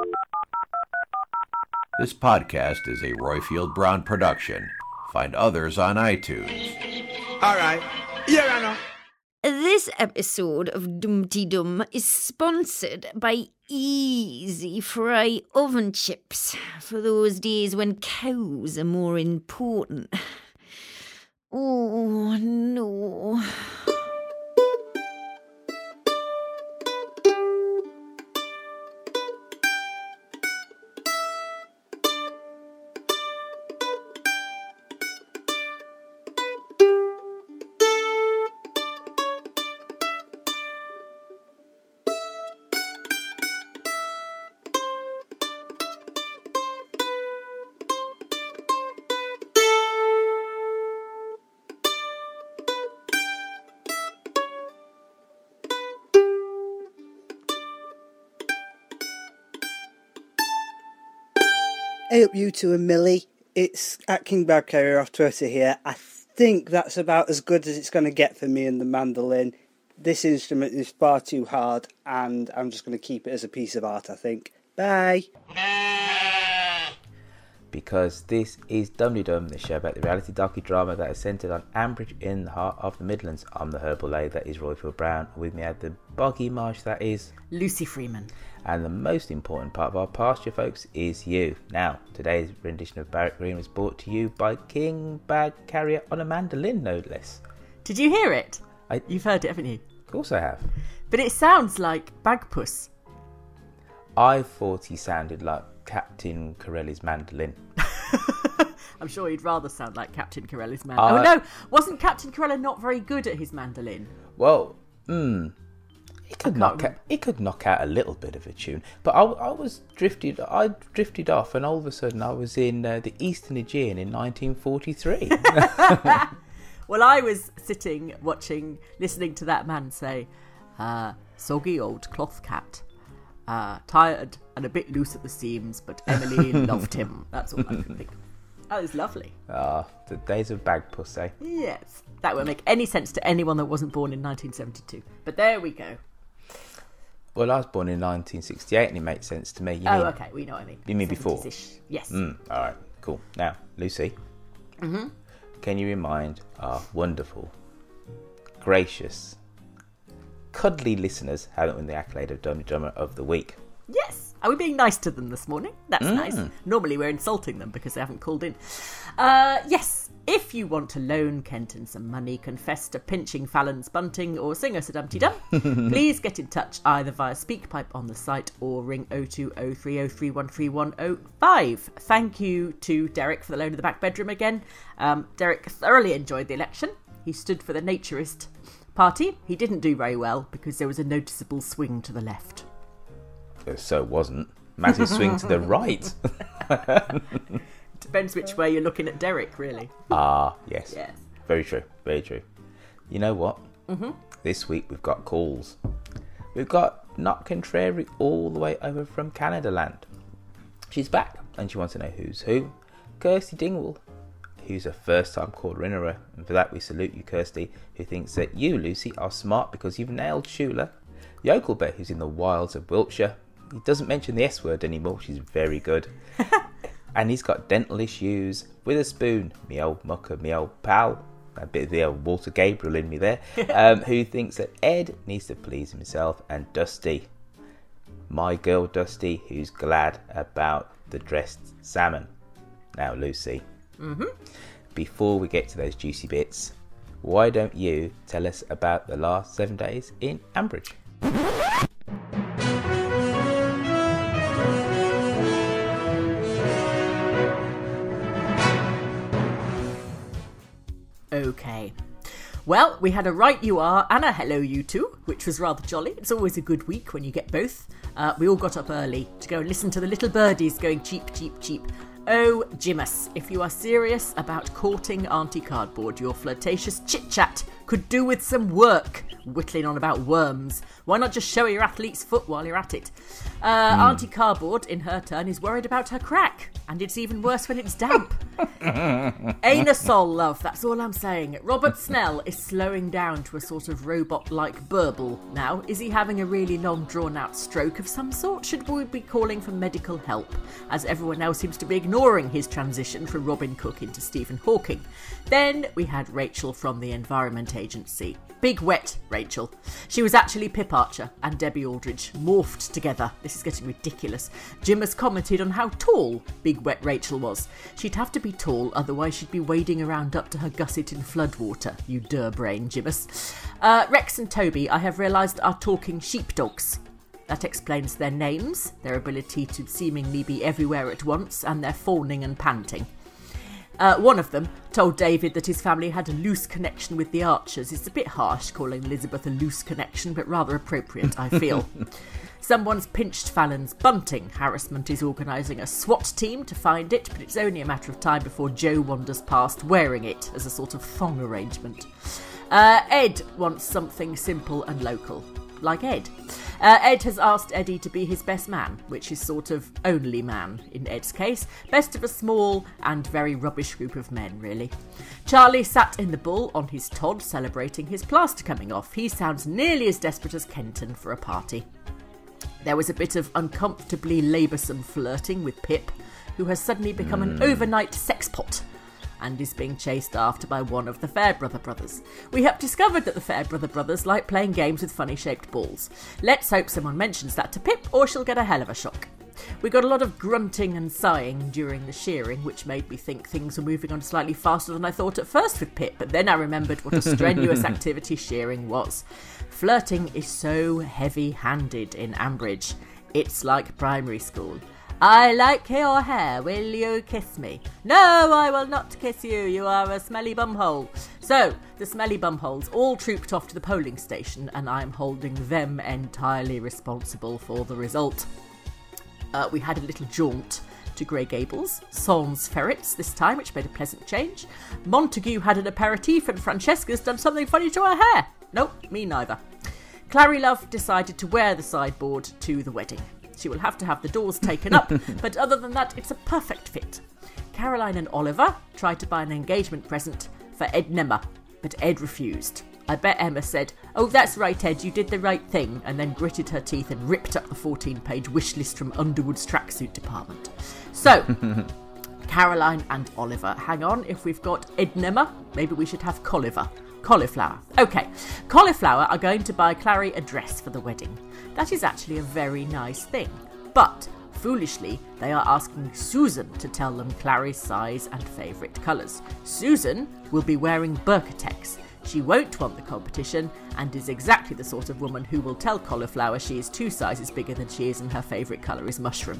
This podcast is a Royfield Brown production. Find others on iTunes. All right. Here I know. This episode of Dumpty Dum is sponsored by Easy Fry Oven Chips for those days when cows are more important. Oh, no. Hey up you two and Millie, it's at King Bad Carrier off Twitter here. I think that's about as good as it's going to get for me and the mandolin. This instrument is far too hard and I'm just going to keep it as a piece of art, I think. Bye! Because this is Dumdy Dum, the show about the reality docudrama that is centred on Ambridge in the heart of the Midlands. I'm the herbal lay that is Royfield Brown. With me at the boggy marsh that is Lucy Freeman. And the most important part of our pasture, folks, is you. Now, today's rendition of Barrack Green was brought to you by King Bad Carrier on a mandolin, no less. Did you hear it? You've heard it, haven't you? Of course I have. But it sounds like Bagpuss. I thought he sounded like Captain Corelli's mandolin. I'm sure he'd rather sound like Captain Corelli's mandolin. Oh no, wasn't Captain Corella not very good at his mandolin? Well, He could knock out a little bit of a tune, but I drifted off, and all of a sudden I was in the Eastern Aegean in 1943. Well, I was sitting, listening to that man say, "Soggy old cloth cat, tired and a bit loose at the seams, but Emily loved him." That's all I could think. That was lovely. The days of Bagpuss, eh? Yes, that won't make any sense to anyone that wasn't born in 1972. But there we go. Well, I was born in 1968, and it makes sense to me. Okay, we know what I mean. You mean before? Yes. All right, cool. Now, Lucy, can you remind our wonderful, gracious, cuddly listeners how to win the accolade of Dummy Drummer of the Week? Yes. Are we being nice to them this morning? That's nice. Normally we're insulting them because they haven't called in. Yes. If you want to loan Kenton some money, confess to pinching Fallon's bunting, or sing us a Dumpty Dum, please get in touch either via SpeakPipe on the site or ring 02030313105. Thank you to Derek for the loan of the back bedroom again. Derek thoroughly enjoyed the election. He stood for the Naturist Party. He didn't do very well because there was a noticeable swing to the left. So it wasn't. Massive swing to the right. Depends which way you're looking at Derek, really. Yes. Very true, very true. You know what? This week we've got calls. We've got Not Contrary all the way over from Canada land. She's back and she wants to know who's who. Kirsty Dingwall, who's a first-time caller-innerer, and for that we salute you, Kirsty, who thinks that you, Lucy, are smart because you've nailed Shula. Yokelbear, who's in the wilds of Wiltshire. He doesn't mention the S word anymore, which is very good. And he's got dental issues. Witherspoon, me old mucker, me old pal, a bit of the old Walter Gabriel in me there, who thinks that Ed needs to please himself, and Dusty, my girl Dusty, who's glad about the dressed salmon. Now, Lucy, before we get to those juicy bits, why don't you tell us about the last 7 days in Ambridge? Okay. Well, we had a Right You Are and a Hello You Two, which was rather jolly. It's always a good week when you get both. We all got up early to go and listen to the little birdies going cheep, cheep, cheep. Oh, Jimus, if you are serious about courting Auntie Cardboard, your flirtatious chit-chat could do with some work. Whittling on about worms. Why not just show your athlete's foot while you're at it? Auntie Cardboard, in her turn, is worried about her crack. And it's even worse when it's damp. Anusol, love, that's all I'm saying. Robert Snell is slowing down to a sort of robot-like burble now. Is he having a really long, drawn-out stroke of some sort? Should we be calling for medical help, as everyone else seems to be ignoring his transition from Robin Cook into Stephen Hawking? Then we had Rachel from the Environment Agency. Big wet Rachel. She was actually Pip Archer and Debbie Aldridge morphed together. This is getting ridiculous. Jim has commented on how tall Big wet Rachel was. She'd have to be tall, otherwise she'd be wading around up to her gusset in floodwater, you brain, Jimus. Rex and Toby, I have realised, are talking sheepdogs. That explains their names, their ability to seemingly be everywhere at once, and their fawning and panting. One of them told David that his family had a loose connection with the Archers. It's a bit harsh calling Elizabeth a loose connection, but rather appropriate, I feel. Someone's pinched Fallon's bunting. Harassment is organising a SWAT team to find it, but it's only a matter of time before Joe wanders past wearing it as a sort of thong arrangement. Ed wants something simple and local. Like Ed. Ed has asked Eddie to be his best man, which is sort of only man in Ed's case. Best of a small and very rubbish group of men, really. Charlie sat in the Bull on his Todd celebrating his plaster coming off. He sounds nearly as desperate as Kenton for a party. There was a bit of uncomfortably laboursome flirting with Pip, who has suddenly become an overnight sex pot and is being chased after by one of the Fairbrother brothers. We have discovered that the Fairbrother brothers like playing games with funny-shaped balls. Let's hope someone mentions that to Pip, or she'll get a hell of a shock. We got a lot of grunting and sighing during the shearing, which made me think things were moving on slightly faster than I thought at first with Pip, but then I remembered what a strenuous activity shearing was. Flirting is so heavy-handed in Ambridge. It's like primary school. I like your hair, will you kiss me? No, I will not kiss you, you are a smelly bumhole. So, the smelly bumholes all trooped off to the polling station, and I'm holding them entirely responsible for the result. We had a little jaunt to Grey Gables, sans ferrets this time, which made a pleasant change. Montague had an aperitif, and Francesca's done something funny to her hair. Nope, me neither. Clary Love decided to wear the sideboard to the wedding. She will have to have the doors taken up, but other than that, it's a perfect fit. Caroline and Oliver tried to buy an engagement present for Ed Nemmer, but Ed refused. I bet Emma said, "Oh, that's right, Ed, you did the right thing," and then gritted her teeth and ripped up the 14-page wish list from Underwood's tracksuit department. So, Caroline and Oliver. Hang on, if we've got Ed Nemmer, maybe we should have Cauliflower. Okay, Cauliflower are going to buy Clary a dress for the wedding. That is actually a very nice thing. But, foolishly, they are asking Susan to tell them Clary's size and favourite colours. Susan will be wearing Birkatex. She won't want the competition and is exactly the sort of woman who will tell Cauliflower she is 2 sizes bigger than she is and her favourite colour is mushroom.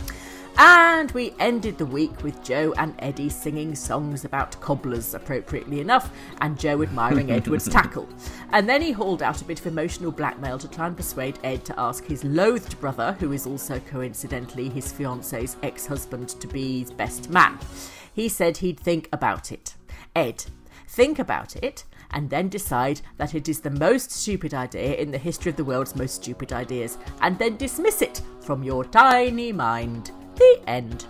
And we ended the week with Joe and Eddie singing songs about cobblers, appropriately enough, and Joe admiring Edward's tackle. And then he hauled out a bit of emotional blackmail to try and persuade Ed to ask his loathed brother, who is also coincidentally his fiance's ex-husband, to be his best man. He said he'd think about it. Ed, think about it, and then decide that it is the most stupid idea in the history of the world's most stupid ideas, and then dismiss it from your tiny mind. The end.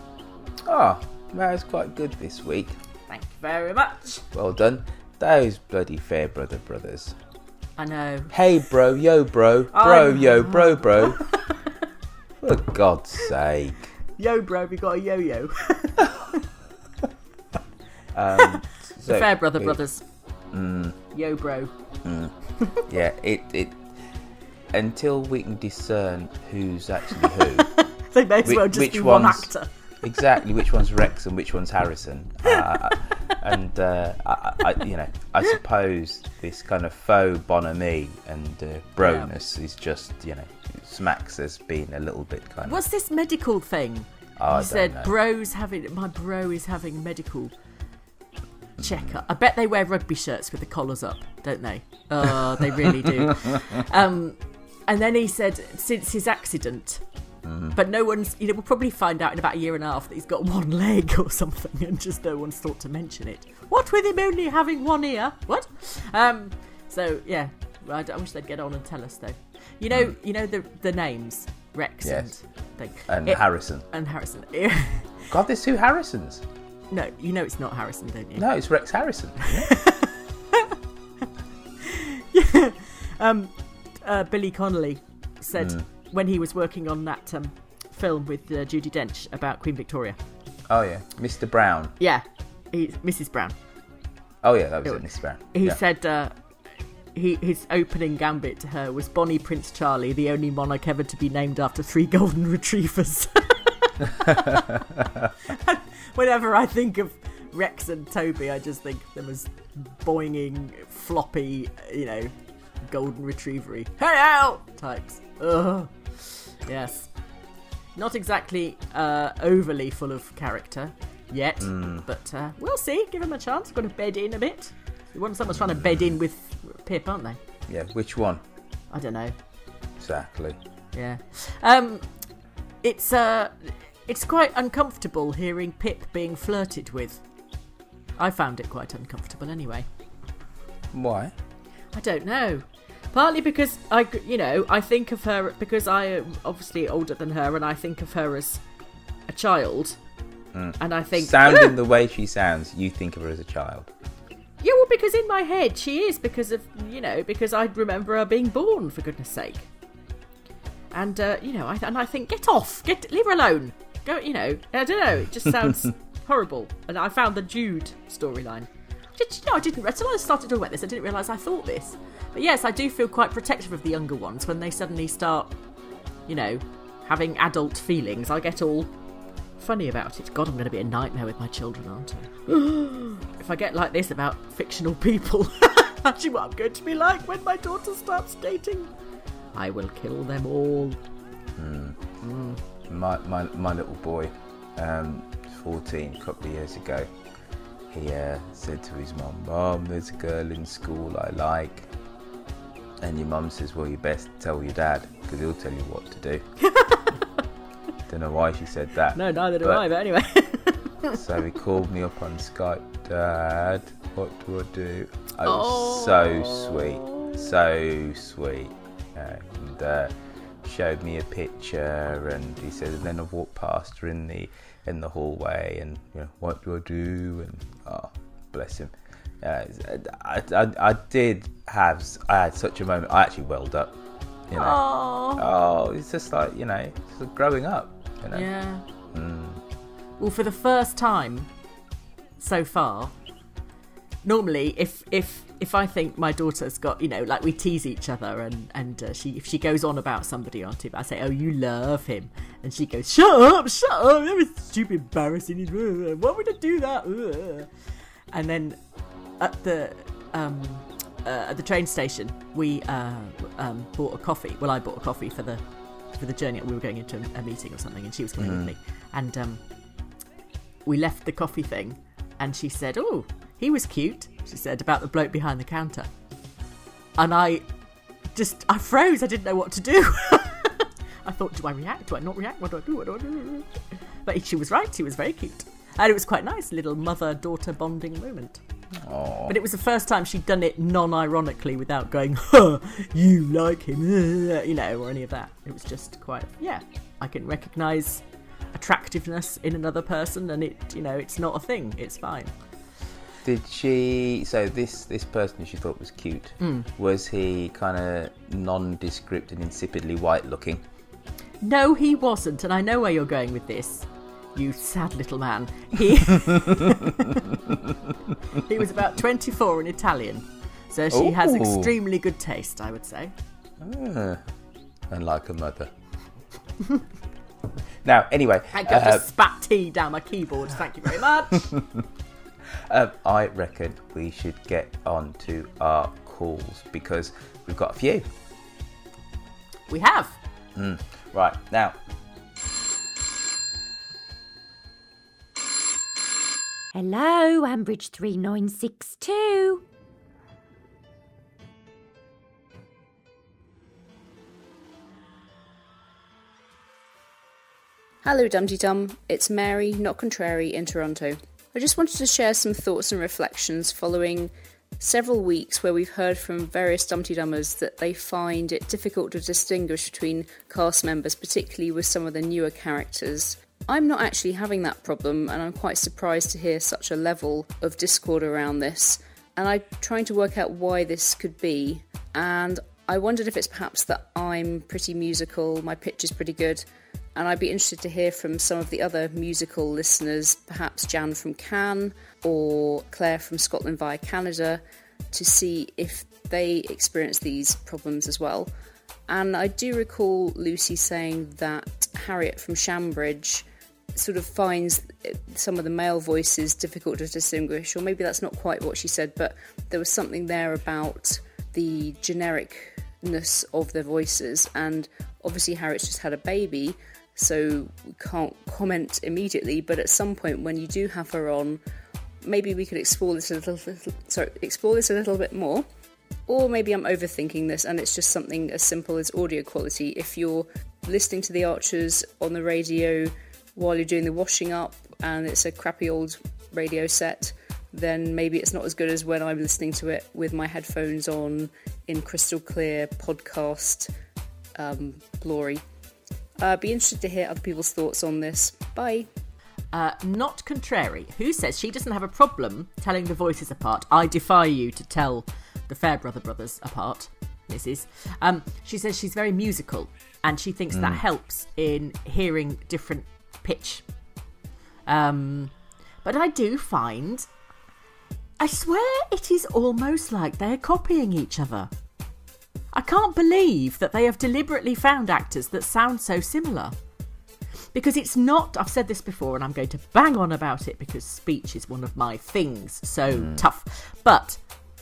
Oh, that was quite good this week. Thank you very much. Well done. Those bloody Fairbrother brothers. I know. Hey bro, yo bro, yo bro. For God's sake. Yo bro, we got a yo-yo. The Fairbrother brothers. Yo bro. Yeah, it until we can discern who's actually who. They may as well just be one actor. Exactly, which one's Rex and which one's Harrison. I suppose this kind of faux bonhomie and broness is just, smacks as being a little bit kind of... What's this medical thing? I said don't know. My bro is having medical checkup. I bet they wear rugby shirts with the collars up, don't they? Oh, they really do. And then he said, since his accident... But no one's, we'll probably find out in about 1.5 years that he's got one leg or something and just no one's thought to mention it. What with him only having one ear? What? So, yeah, I wish they'd get on and tell us though. You know the names, Rex yes. and Harrison. And Harrison. God, there's 2 Harrisons. No, you know it's not Harrison, don't you? No, it's Rex Harrison. Billy Connolly said when he was working on that film with Judi Dench about Queen Victoria. Oh, yeah. Mr. Brown. Yeah, Mrs. Brown. Oh, yeah, that was it, Mrs. Brown. He said his opening gambit to her was Bonnie Prince Charlie, the only monarch ever to be named after 3 golden retrievers. Whenever I think of Rex and Toby, I just think of them as boinging, floppy, golden retrievery, hey out types. Ugh. Yes. Not exactly overly full of character yet, but we'll see. Give him a chance. Got to bed in a bit. Someone's trying to bed in with Pip, aren't they? Yeah, which one? I don't know. Exactly. Yeah. It's quite uncomfortable hearing Pip being flirted with. I found it quite uncomfortable anyway. Why? I don't know. Partly because I think of her, because I am obviously older than her, and I think of her as a child. And I think... Sounding the way she sounds, you think of her as a child. Yeah, well, because in my head she is, because I remember her being born, for goodness sake. And, I think, get off, leave her alone. Go, I don't know, it just sounds horrible. And I found the Jude storyline. I didn't, until I started talking about this, I didn't realise I thought this. But yes, I do feel quite protective of the younger ones when they suddenly start, having adult feelings. I get all funny about it. God, I'm going to be a nightmare with my children, aren't I? If I get like this about fictional people, actually what I'm going to be like when my daughter starts dating. I will kill them all. My little boy, 14, a couple of years ago, he said to his mum, there's a girl in school I like. And your mum says, well, you best tell your dad, because he'll tell you what to do. Don't know why she said that. No, neither do I, but anyway. So he called me up on Skype, Dad, what do I do? I was so sweet. And showed me a picture, and he said, and then I walked past her in the hallway, and what do I do? And bless him. I had such a moment. I actually welled up. It's just like it's like growing up. Yeah. Well, for the first time so far, normally if I think my daughter's got, like we tease each other, and if she goes on about somebody on TV, I say, oh, you love him, and she goes, shut up, that was stupid, embarrassing, why would I do that? And then at the train station, we bought a coffee. Well, I bought a coffee for the journey. We were going into a meeting or something, and she was coming with me, and we left the coffee thing, and she said, oh, he was cute, she said, about the bloke behind the counter. And I froze. I didn't know what to do. I thought, do I react? Do I not react? What do I do? But she was right. He was very cute. And it was quite nice, little mother-daughter bonding moment. Aww. But it was the first time she'd done it non-ironically without going, huh, you like him, or any of that. It was just quite, I can recognise attractiveness in another person, and it's not a thing. It's fine. Did she... So this person who she thought was cute, was he kind of nondescript and insipidly white looking? No, he wasn't, and I know where you're going with this. You sad little man. He was about 24 and Italian, so she has extremely good taste, I would say. And like a mother. Now, anyway... I got to spat tea down my keyboard, thank you very much. I reckon we should get on to our calls, because we've got a few. We have. Right, now... Hello, Ambridge 3962. Hello Dum Tee Dum, it's Mary, not contrary, in Toronto. I just wanted to share some thoughts and reflections following several weeks where we've heard from various Dum Tee Dummers that they find it difficult to distinguish between cast members, particularly with some of the newer characters. I'm not actually having that problem, and I'm quite surprised to hear such a level of discord around this. And I'm trying to work out why this could be. And I wondered if it's perhaps that I'm pretty musical, my pitch is pretty good. And I'd be interested to hear from some of the other musical listeners, perhaps Jan from Cannes or Claire from Scotland via Canada, to see if they experience these problems as well. And I do recall Lucy saying that Harriet from Shambridge sort of finds some of the male voices difficult to distinguish, or maybe that's not quite what she said, but there was something there about the genericness of their voices. And obviously Harriet's just had a baby, so we can't comment immediately, but at some point when you do have her on, maybe we could explore this a little bit more. Or maybe I'm overthinking this and it's just something as simple as audio quality. If you're listening to the Archers on the radio while you're doing the washing up and it's a crappy old radio set, then maybe it's not as good as when I'm listening to it with my headphones on in crystal clear podcast glory. Be interested to hear other people's thoughts on this. Bye. Not Contrary, who says she doesn't have a problem telling the voices apart. I defy you to tell the Fairbrother brothers apart, Mrs. She says she's very musical and she thinks that helps in hearing different pitch. But I do find, I swear it is almost like they're copying each other. I can't believe that they have deliberately found actors that sound so similar. Because it's not, I've said this before and I'm going to bang on about it because speech is one of my things, so tough. But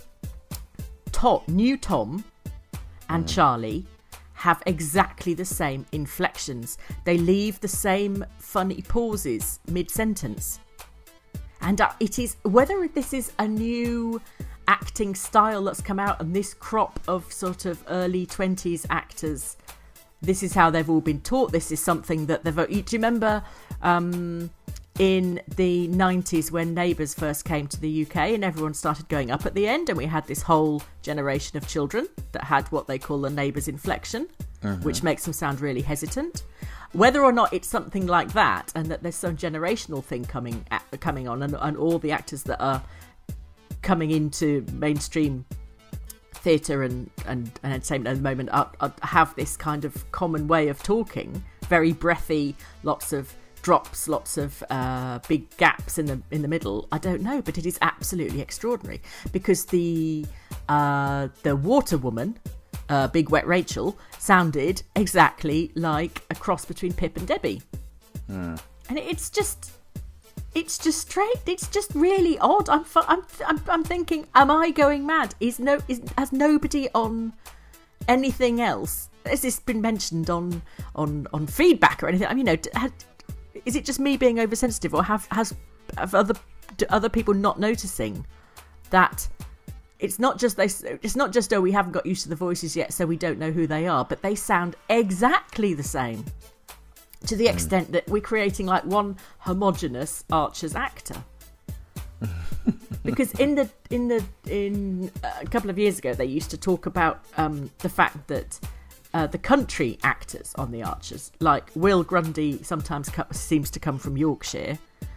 new Tom and Charlie have exactly the same inflections. They leave the same funny pauses mid-sentence. And it is, whether this is a new acting style that's come out and this crop of sort of early 20s actors, this is how they've all been taught. This is something that they've... Do you remember in the 90s when Neighbours first came to the UK and everyone started going up at the end and we had this whole generation of children that had what they call the Neighbours inflection, which makes them sound really hesitant. Whether or not it's something like that and that there's some generational thing coming on and all the actors that are coming into mainstream theatre and entertainment at the moment have this kind of common way of talking, very breathy, lots of drops, lots of big gaps in the middle. I don't know, but it is absolutely extraordinary because the water woman, Big Wet Rachel, sounded exactly like a cross between Pip and Debbie, and it's just straight. It's just really odd. I'm thinking, am I going mad? Has nobody on anything else? Has this been mentioned on feedback or anything? I mean, is it just me being oversensitive, or have other people not noticing that it's not just we haven't got used to the voices yet, so we don't know who they are, but they sound exactly the same. To the extent that we're creating like one homogenous Archers actor, because in a couple of years ago they used to talk about the fact that the country actors on the Archers, like Will Grundy, sometimes seems to come from Yorkshire.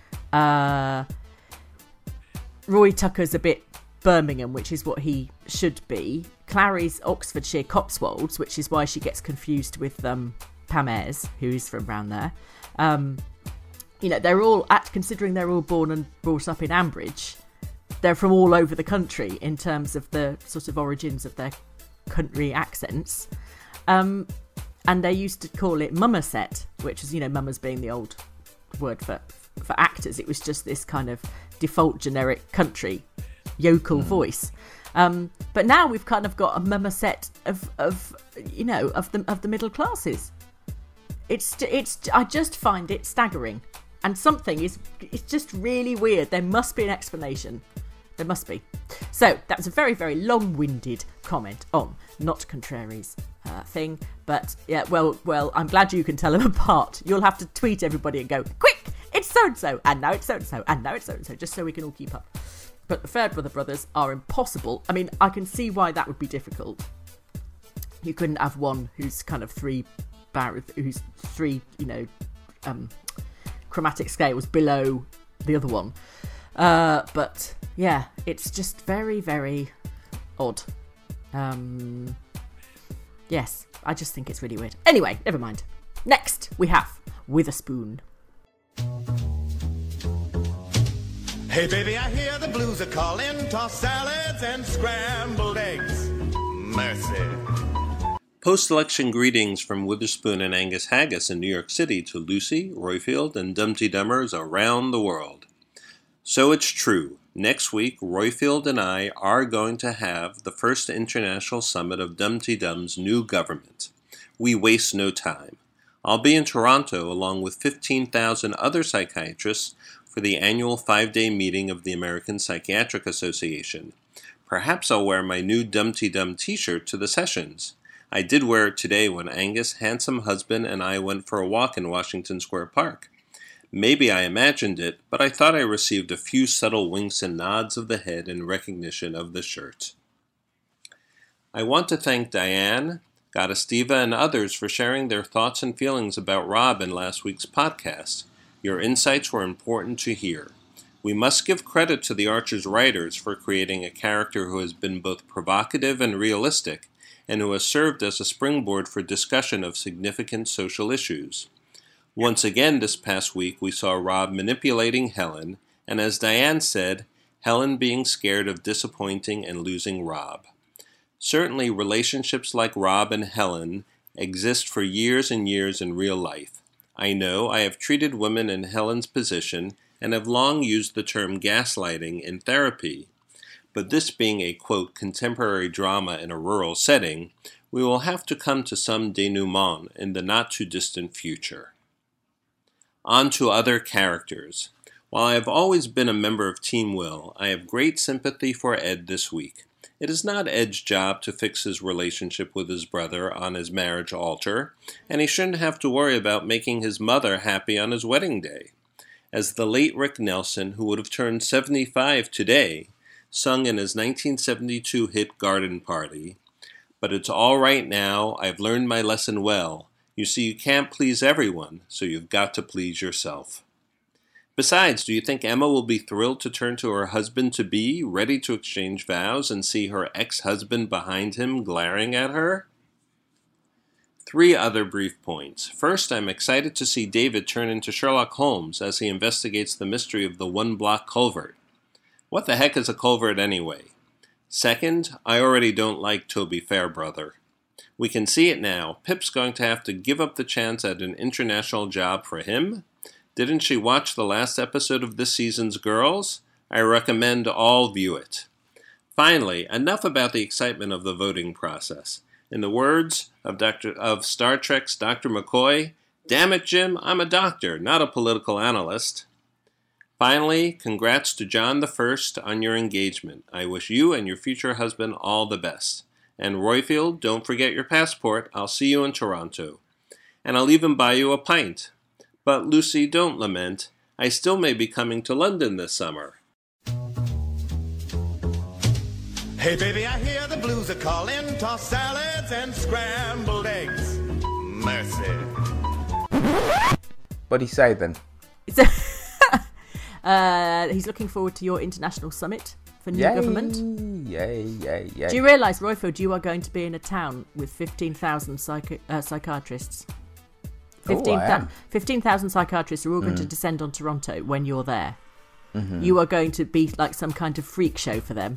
Roy Tucker's a bit Birmingham, which is what he should be. Clary's Oxfordshire Cotswolds, which is why she gets confused with Pam Ayres, who's from around there. They're all, considering they're all born and brought up in Ambridge, they're from all over the country in terms of the sort of origins of their country accents. And they used to call it mummerset, which is, mummers being the old word for actors. It was just this kind of default generic country yokel voice. But now we've kind of got a mummerset of the middle classes. I just find it staggering, and it's just really weird. There must be an explanation. There must be. So that was a very, very long-winded comment on Not Contrary's thing. But yeah, well, I'm glad you can tell them apart. You'll have to tweet everybody and go, quick, it's so-and-so, and now it's so-and-so, and now it's so-and-so, just so we can all keep up. But the Fairbrother brothers are impossible. I mean, I can see why that would be difficult. You couldn't have one who's kind of three chromatic scales below the other one. But yeah, it's just very, very odd. Yes, I just think it's really weird. Anyway, never mind. Next, we have Witherspoon. Hey baby, I hear the blues are calling. Tossed salads and scrambled eggs. Mercy. Post-election greetings from Witherspoon and Angus Haggis in New York City to Lucy, Roifield, and Dumpty Dummers around the world. So it's true. Next week, Roifield and I are going to have the first international summit of Dumpty Dum's new government. We waste no time. I'll be in Toronto along with 15,000 other psychiatrists for the annual 5-day meeting of the American Psychiatric Association. Perhaps I'll wear my new Dumpty Dum t-shirt to the sessions. I did wear it today when Angus' handsome husband and I went for a walk in Washington Square Park. Maybe I imagined it, but I thought I received a few subtle winks and nods of the head in recognition of the shirt. I want to thank Diane, Goddestiva, and others for sharing their thoughts and feelings about Rob in last week's podcast. Your insights were important to hear. We must give credit to the Archer's writers for creating a character who has been both provocative and realistic, and who has served as a springboard for discussion of significant social issues. Once again this past week we saw Rob manipulating Helen, and as Diane said, Helen being scared of disappointing and losing Rob. Certainly relationships like Rob and Helen exist for years and years in real life. I know I have treated women in Helen's position and have long used the term gaslighting in therapy. But this being a, quote, contemporary drama in a rural setting, we will have to come to some denouement in the not-too-distant future. On to other characters. While I have always been a member of Team Will, I have great sympathy for Ed this week. It is not Ed's job to fix his relationship with his brother on his marriage altar, and he shouldn't have to worry about making his mother happy on his wedding day. As the late Rick Nelson, who would have turned 75 today, sung in his 1972 hit Garden Party, "But it's all right now, I've learned my lesson well. You see, you can't please everyone, so you've got to please yourself." Besides, do you think Emma will be thrilled to turn to her husband-to-be, ready to exchange vows, and see her ex-husband behind him glaring at her? 3 other brief points. First, I'm excited to see David turn into Sherlock Holmes as he investigates the mystery of the one-block culvert. What the heck is a culvert anyway? Second, I already don't like Toby Fairbrother. We can see it now. Pip's going to have to give up the chance at an international job for him. Didn't she watch the last episode of this season's Girls? I recommend all view it. Finally, enough about the excitement of the voting process. In the words of Star Trek's Dr. McCoy, "Damn it, Jim, I'm a doctor, not a political analyst." Finally, congrats to John the First on your engagement. I wish you and your future husband all the best. And Roifield, don't forget your passport. I'll see you in Toronto. And I'll even buy you a pint. But Lucy, don't lament. I still may be coming to London this summer. Hey baby, I hear the blues are calling. Tossed salads and scrambled eggs. Mercy. What'd he say then? He's looking forward to your international summit for new government. Yay. Do you realise, Roifield, you are going to be in a town with 15,000 psychiatrists? 15,000 psychiatrists are all going to descend on Toronto when you're there. Mm-hmm. You are going to be like some kind of freak show for them.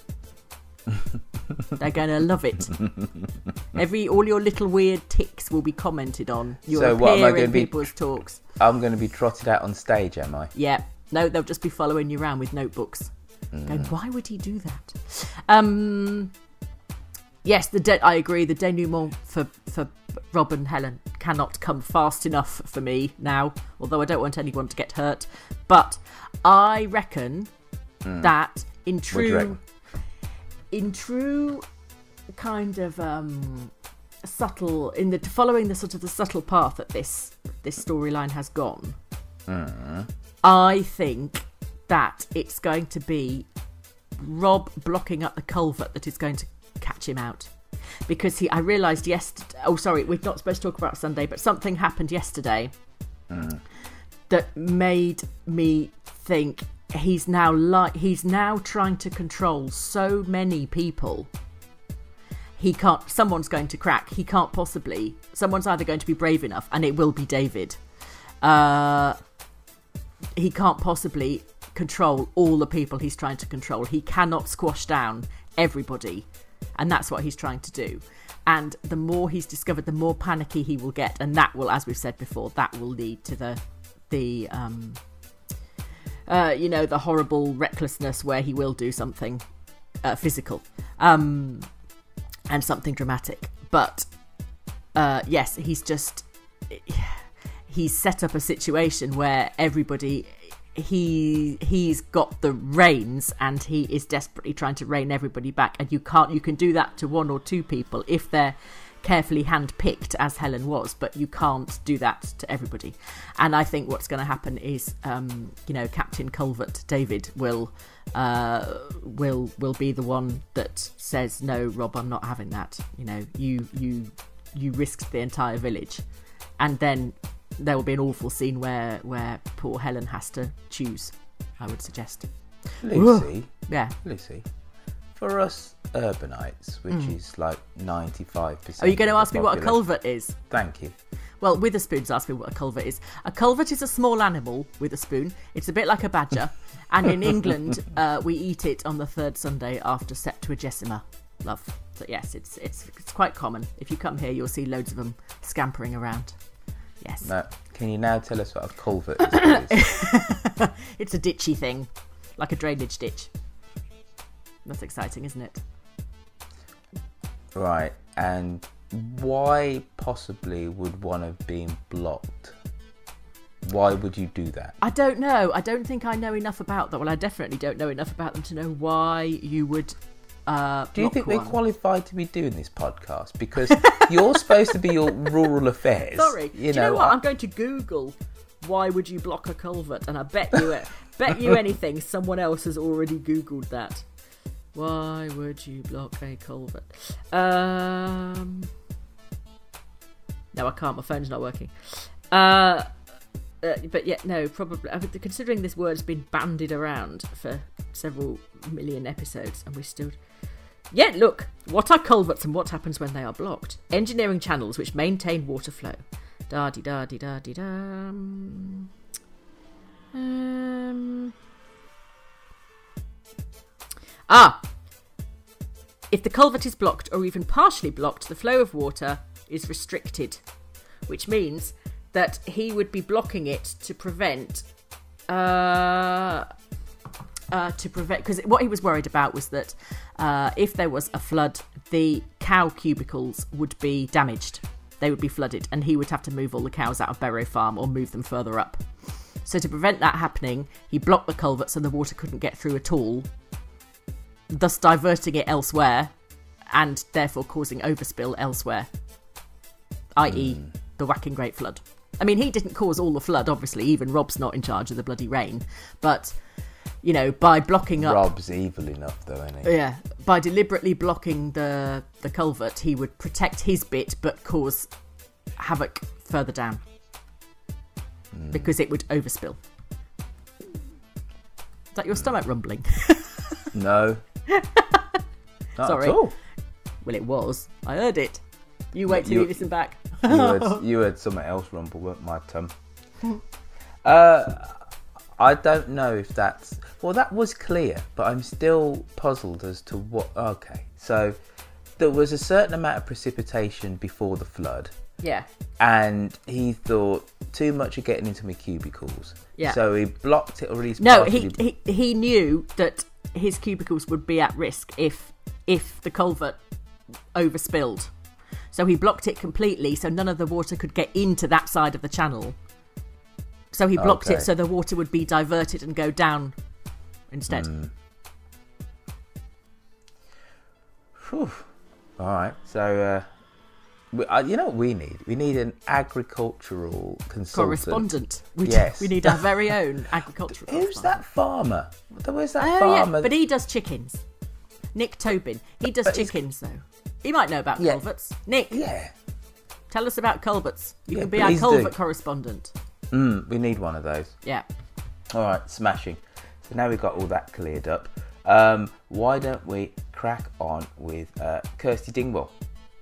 They're going to love it. All your little weird tics will be commented on. You'll appear in people's talks. I'm going to be trotted out on stage, am I? Yeah. No, they'll just be following you around with notebooks. Going, why would he do that? Yes, I agree. The denouement for Rob and Helen cannot come fast enough for me now, although I don't want anyone to get hurt. But I reckon that in true kind of subtle, following the sort of the subtle path that this storyline has gone, I think that it's going to be Rob blocking up the culvert that is going to catch him out. Because I realised yesterday... Oh, sorry, we're not supposed to talk about Sunday, but something happened yesterday that made me think he's now trying to control so many people. Someone's going to crack. Someone's either going to be brave enough, and it will be David. He can't possibly control all the people he's trying to control. He cannot squash down everybody, and that's what he's trying to do. And the more he's discovered, the more panicky he will get, and that will, as we've said before, that will lead to the horrible recklessness where he will do something physical and something dramatic. But yes, he's set up a situation where everybody, he's got the reins, and he is desperately trying to rein everybody back. And you can do that to one or two people if they're carefully hand-picked, as Helen was, but you can't do that to everybody. And I think what's going to happen is, Captain Culvert, David, will be the one that says, no, Rob, I'm not having that. You risked the entire village. And then there will be an awful scene where poor Helen has to choose, I would suggest. Lucy. Yeah. Lucy. For us urbanites, which is like 95%. Are you going to ask me what a culvert is? Thank you. Well, Witherspoon's asked me what a culvert is. A culvert is a small animal, Witherspoon. It's a bit like a badger. And in England, we eat it on the third Sunday after Septuagesima. Love. So yes, it's quite common. If you come here, you'll see loads of them scampering around. Yes. Now, can you now tell us what a culvert is? It's a ditchy thing, like a drainage ditch. That's exciting, isn't it? Right, and why possibly would one have been blocked? Why would you do that? I don't know. I don't think I know enough about that. Well, I definitely don't know enough about them to know why you would do you think we're qualified to be doing this podcast? Because you're supposed to be your rural affairs. Sorry. Do you know what? I'm going to Google why would you block a culvert, and I bet you anything someone else has already Googled that. Why would you block a culvert? No, I can't. My phone's not working. But yeah, no, probably. I mean, considering this word's been bandied around for several million episodes, and we still... Yeah, look. What are culverts and what happens when they are blocked? Engineering channels which maintain water flow. Da-di-da-di-da-di-da. If the culvert is blocked or even partially blocked, the flow of water is restricted, which means that he would be blocking it to prevent, because what he was worried about was that if there was a flood, the cow cubicles would be damaged. They would be flooded, and he would have to move all the cows out of Barrow Farm or move them further up. So to prevent that happening, he blocked the culvert so the water couldn't get through at all, thus diverting it elsewhere and therefore causing overspill elsewhere, i.e. the whacking great flood. I mean, he didn't cause all the flood, obviously. Even Rob's not in charge of the bloody rain. But, you know, by blocking up... Rob's evil enough, though, isn't he? Yeah. By deliberately blocking the culvert, he would protect his bit but cause havoc further down. Because it would overspill. Is that your stomach rumbling? No. Not Sorry. at all. Well, it was. I heard it. You wait till you listen back. You heard something else rumble, weren't my tongue. I don't know if that's... Well, that was clear, but I'm still puzzled as to what... Okay, so there was a certain amount of precipitation before the flood. Yeah. And he thought, too much of getting into my cubicles. Yeah. So he blocked it, or at least... No, he knew that his cubicles would be at risk if the culvert overspilled. So he blocked it completely so none of the water could get into that side of the channel. So he blocked it so the water would be diverted and go down instead. All right. So, you know what we need? We need an agricultural consultant. Correspondent. Yes. We need our very own agricultural correspondent. Who's that farmer? Where's that farmer? Yeah, but he does chickens. Nick Tobin. He does chickens, though. He might know about culverts. Nick. Yeah. Tell us about culverts. You can be our culvert correspondent. We need one of those. Yeah. All right, smashing. So now we've got all that cleared up. Why don't we crack on with Kirsty Dingwall?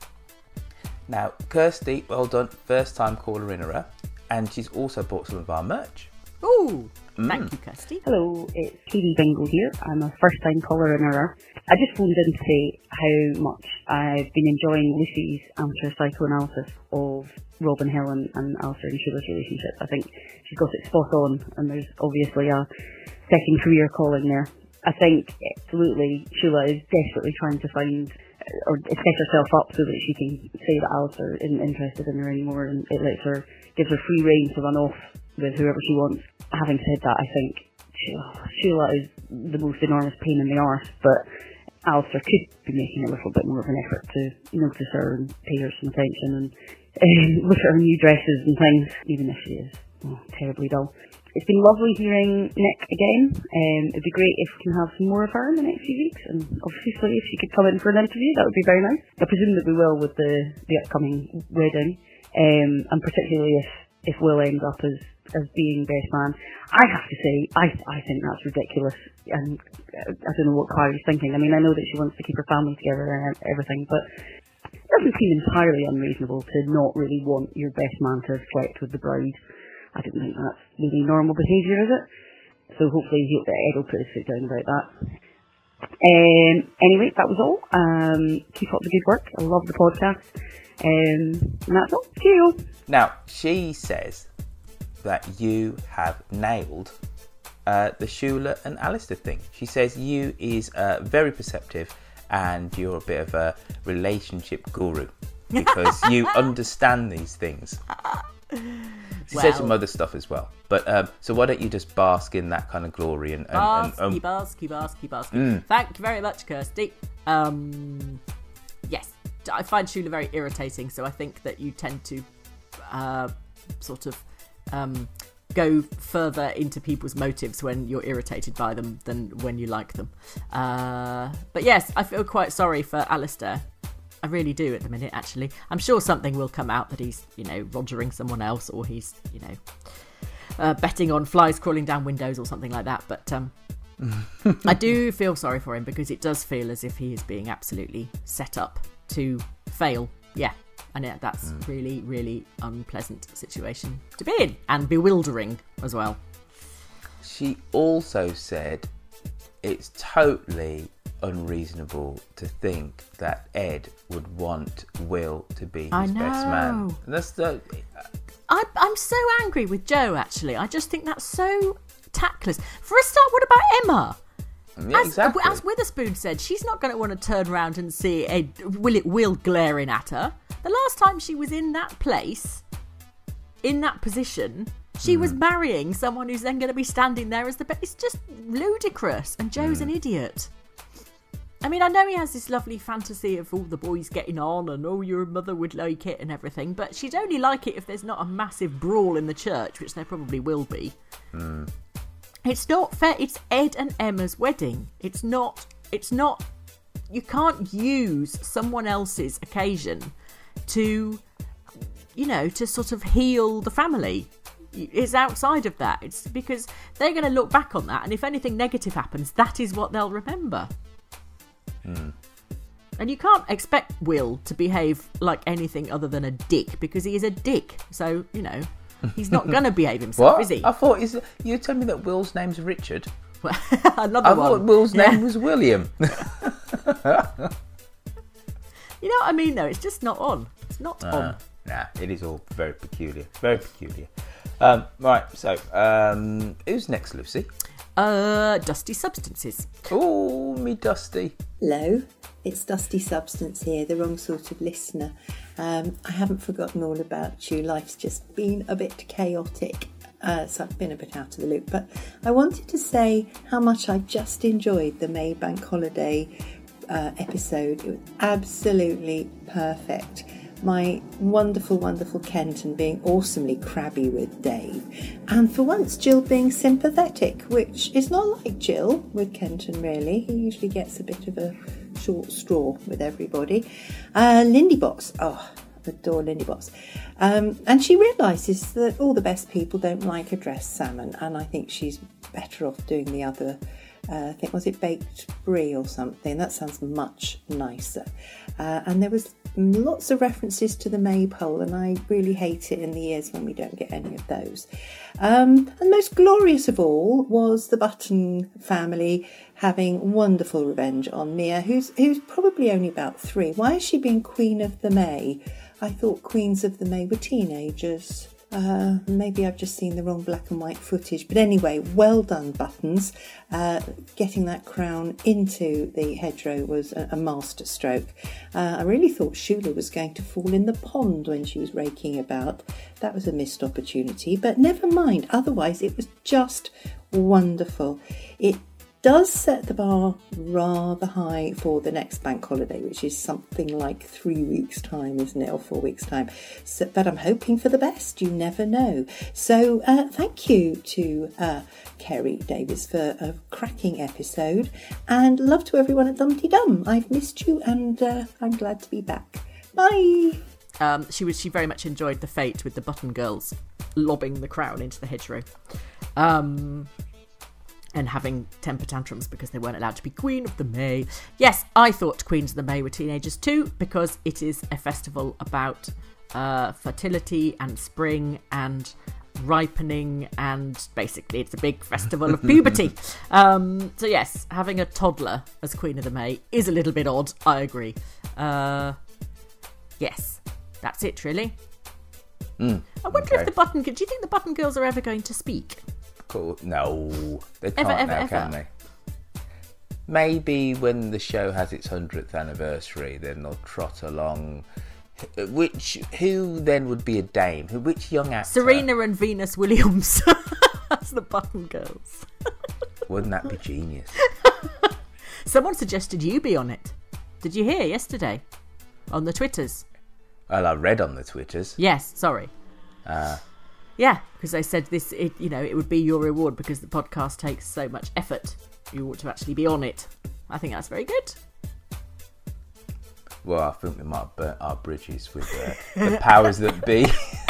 Now, Kirsty, well done, first time caller in her, and she's also bought some of our merch. Ooh, thank you, Kirsty. Hello, it's Katie Bingle here. I'm a first time caller in her. I just phoned in to say how much I've been enjoying Lucy's amateur psychoanalysis of Robin Hill and Alistair and Sheila's relationship. I think she's got it spot on, and there's obviously a second career calling there. I think absolutely Sheila is desperately trying to find or set herself up so that she can say that Alistair isn't interested in her anymore, and it gives her free rein to run off with whoever she wants. Having said that, I think Sheila is the most enormous pain in the arse, but Alistair could be making a little bit more of an effort to notice her and pay her some attention and look at her new dresses and things, even if she is terribly dull. It's been lovely hearing Nick again. It'd be great if we can have some more of her in the next few weeks, and obviously if she could come in for an interview, that would be very nice. I presume that we will with the upcoming wedding, and particularly if Will ends up as being best man. I have to say, I think that's ridiculous, and I don't know what Clary's thinking. I mean, I know that she wants to keep her family together and everything, but it doesn't seem entirely unreasonable to not really want your best man to have slept with the bride. I don't think that's really normal behaviour, is it? So hopefully Ed will put his foot down about that. Anyway, that was all. Keep up the good work. I love the podcast. And that's all. Cheerio. Now, she says that you have nailed the Shula and Alistair thing. She says you is very perceptive and you're a bit of a relationship guru because you understand these things. She said some other stuff as well. But so why don't you just bask in that kind of glory and Basky. Thank you very much, Kirsty. Yes, I find Shula very irritating, so I think that you tend to sort of go further into people's motives when you're irritated by them than when you like them. But yes, I feel quite sorry for Alistair. I really do at the minute, actually. I'm sure something will come out that he's, rogering someone else, or he's, betting on flies crawling down windows or something like that. But I do feel sorry for him because it does feel as if he is being absolutely set up to fail. Yeah. And that's really, really unpleasant situation to be in, and bewildering as well. She also said it's totally unreasonable to think that Ed would want Will to be his best man. I'm so angry with Joe, actually. I just think that's so tactless. For a start, what about Emma? Yeah, exactly. As Witherspoon said, she's not going to want to turn around and see Will glaring at her. The last time she was in that place, in that position, she was marrying someone who's then going to be standing there as the best. It's just ludicrous, and Joe's an idiot. I mean, I know he has this lovely fantasy of all the boys getting on and, your mother would like it and everything, but she'd only like it if there's not a massive brawl in the church, which there probably will be. It's not fair. It's Ed and Emma's wedding. It's not, you can't use someone else's occasion to, to sort of heal the family. It's outside of that. It's because they're going to look back on that, and if anything negative happens, that is what they'll remember. And you can't expect Will to behave like anything other than a dick, because he is a dick. So, he's not going to behave himself, what? is he? I thought, you told me that Will's name's Richard. Another I one. thought Will's name was William. You know what I mean, though? It's just not on. It's not on. Nah, it is all very peculiar. Very peculiar. Right, so, who's next, Lucy? Dusty Substances. Oh, me Dusty. Hello, it's Dusty Substance here, the wrong sort of listener. I haven't forgotten all about you. Life's just been a bit chaotic, so I've been a bit out of the loop. But I wanted to say how much I just enjoyed the May Bank Holiday episode. It was absolutely perfect. My wonderful, wonderful Kenton being awesomely crabby with Dave. And for once, Jill being sympathetic, which is not like Jill with Kenton, really. He usually gets a bit of a short straw with everybody. Lindy Box. Oh, adore Lindy Bots. And she realises that all the best people don't like a dressed salmon, and I think she's better off doing the other. I think, was it baked brie or something? That sounds much nicer. And there was lots of references to the maypole, and I really hate it in the years when we don't get any of those. And most glorious of all was the Button family having wonderful revenge on Mia, who's probably only about 3. Why has she been Queen of the May? I thought Queens of the May were teenagers. Maybe I've just seen the wrong black and white footage. But anyway, well done, Buttons. Getting that crown into the hedgerow was a master stroke. I really thought Shula was going to fall in the pond when she was raking about. That was a missed opportunity, but never mind. Otherwise, it was just wonderful. It does set the bar rather high for the next bank holiday, which is something like 3 weeks' time, isn't it, or 4 weeks' time? So, but I'm hoping for the best. You never know. So thank you to Kerry Davis for a cracking episode, and love to everyone at Dumpty Dum. I've missed you, and I'm glad to be back. Bye. She very much enjoyed the fate with the Button girls lobbing the crown into the hedgerow. And having temper tantrums because they weren't allowed to be Queen of the May. Yes, I thought Queens of the May were teenagers too, because it is a festival about fertility and spring and ripening, and basically it's a big festival of puberty. So yes, having a toddler as Queen of the May is a little bit odd, I agree. Yes, that's it really. I wonder if the Button... Do you think the Button girls are ever going to speak? Cool. No, they can't can they? Maybe when the show has its 100th anniversary, then they'll trot along. Who then would be a dame? Which young actor? Serena and Venus Williams. That's the Button girls. Wouldn't that be genius? Someone suggested you be on it. Did you hear yesterday? On the Twitters. Well, I read on the Twitters. Yes, sorry. Yeah, because they said it would be your reward because the podcast takes so much effort. You ought to actually be on it. I think that's very good. Well, I think we might have burnt our bridges with the powers that be.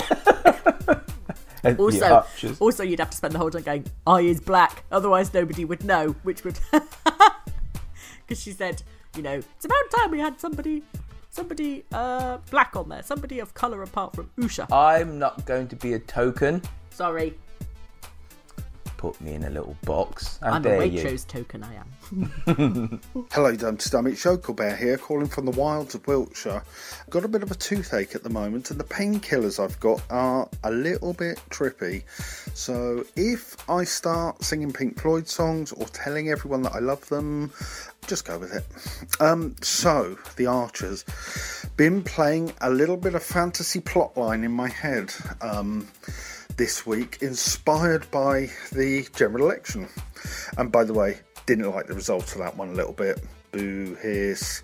Also, you'd have to spend the whole time going, I is black, otherwise nobody would know, which would... Because she said, it's about time we had somebody black on there, somebody of colour apart from Usha. I'm not going to be a token. Sorry. Put me in a little box. I'm a Waitrose token, I am. Hello, Dumpty Dum. It's Jokel Bear here, calling from the wilds of Wiltshire. I've got a bit of a toothache at the moment, and the painkillers I've got are a little bit trippy. So if I start singing Pink Floyd songs or telling everyone that I love them, just go with it. So, The Archers. Been playing a little bit of fantasy plotline in my head this week, inspired by the general election. And by the way, didn't like the results of that one a little bit. Boo, hiss.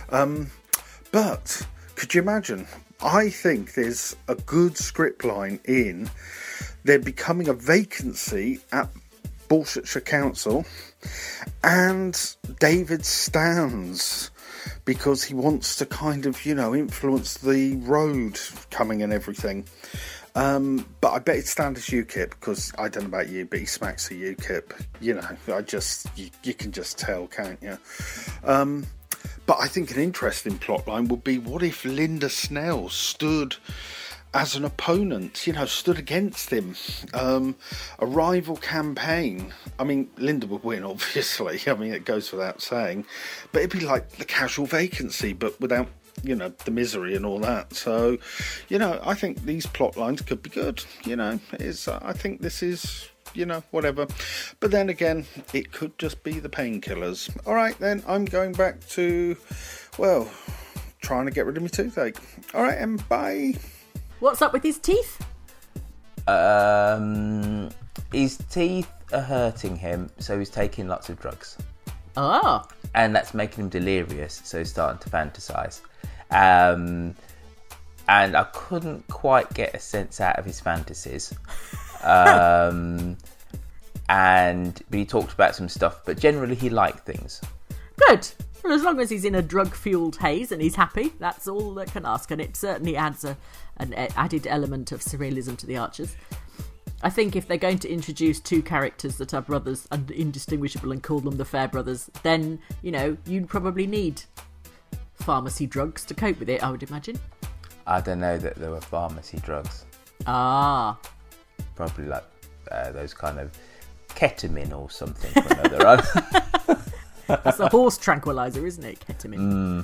But, could you imagine? I think there's a good script line in there becoming a vacancy at Borsetshire Council, and David stands because he wants to kind of, influence the road coming and everything. But I bet he'd stand as UKIP, because I don't know about you, but he smacks a UKIP. You can just tell, can't you? But I think an interesting plotline would be, what if Linda Snell stood as an opponent, stood against him, a rival campaign. I mean, Linda would win, obviously. I mean, it goes without saying. But it'd be like the casual vacancy, but without, the misery and all that. So, I think these plot lines could be good. I think this is, whatever. But then again, it could just be the painkillers. All right, then, I'm going back to, trying to get rid of my toothache. All right, and bye. What's up with his teeth? His teeth are hurting him, so he's taking lots of drugs. Oh. And that's making him delirious, so he's starting to fantasize. And I couldn't quite get a sense out of his fantasies. But he talked about some stuff, but generally he liked things. Good. Well, as long as he's in a drug-fueled haze and he's happy, that's all that can ask. And it certainly adds an added element of surrealism to the Archers. I think if they're going to introduce two characters that are brothers and indistinguishable and call them the Fair Brothers, then, you'd probably need pharmacy drugs to cope with it, I would imagine. I don't know that there were pharmacy drugs. Ah. Probably like those kind of ketamine or something for another. It's a horse tranquilizer, isn't it? Ketamine.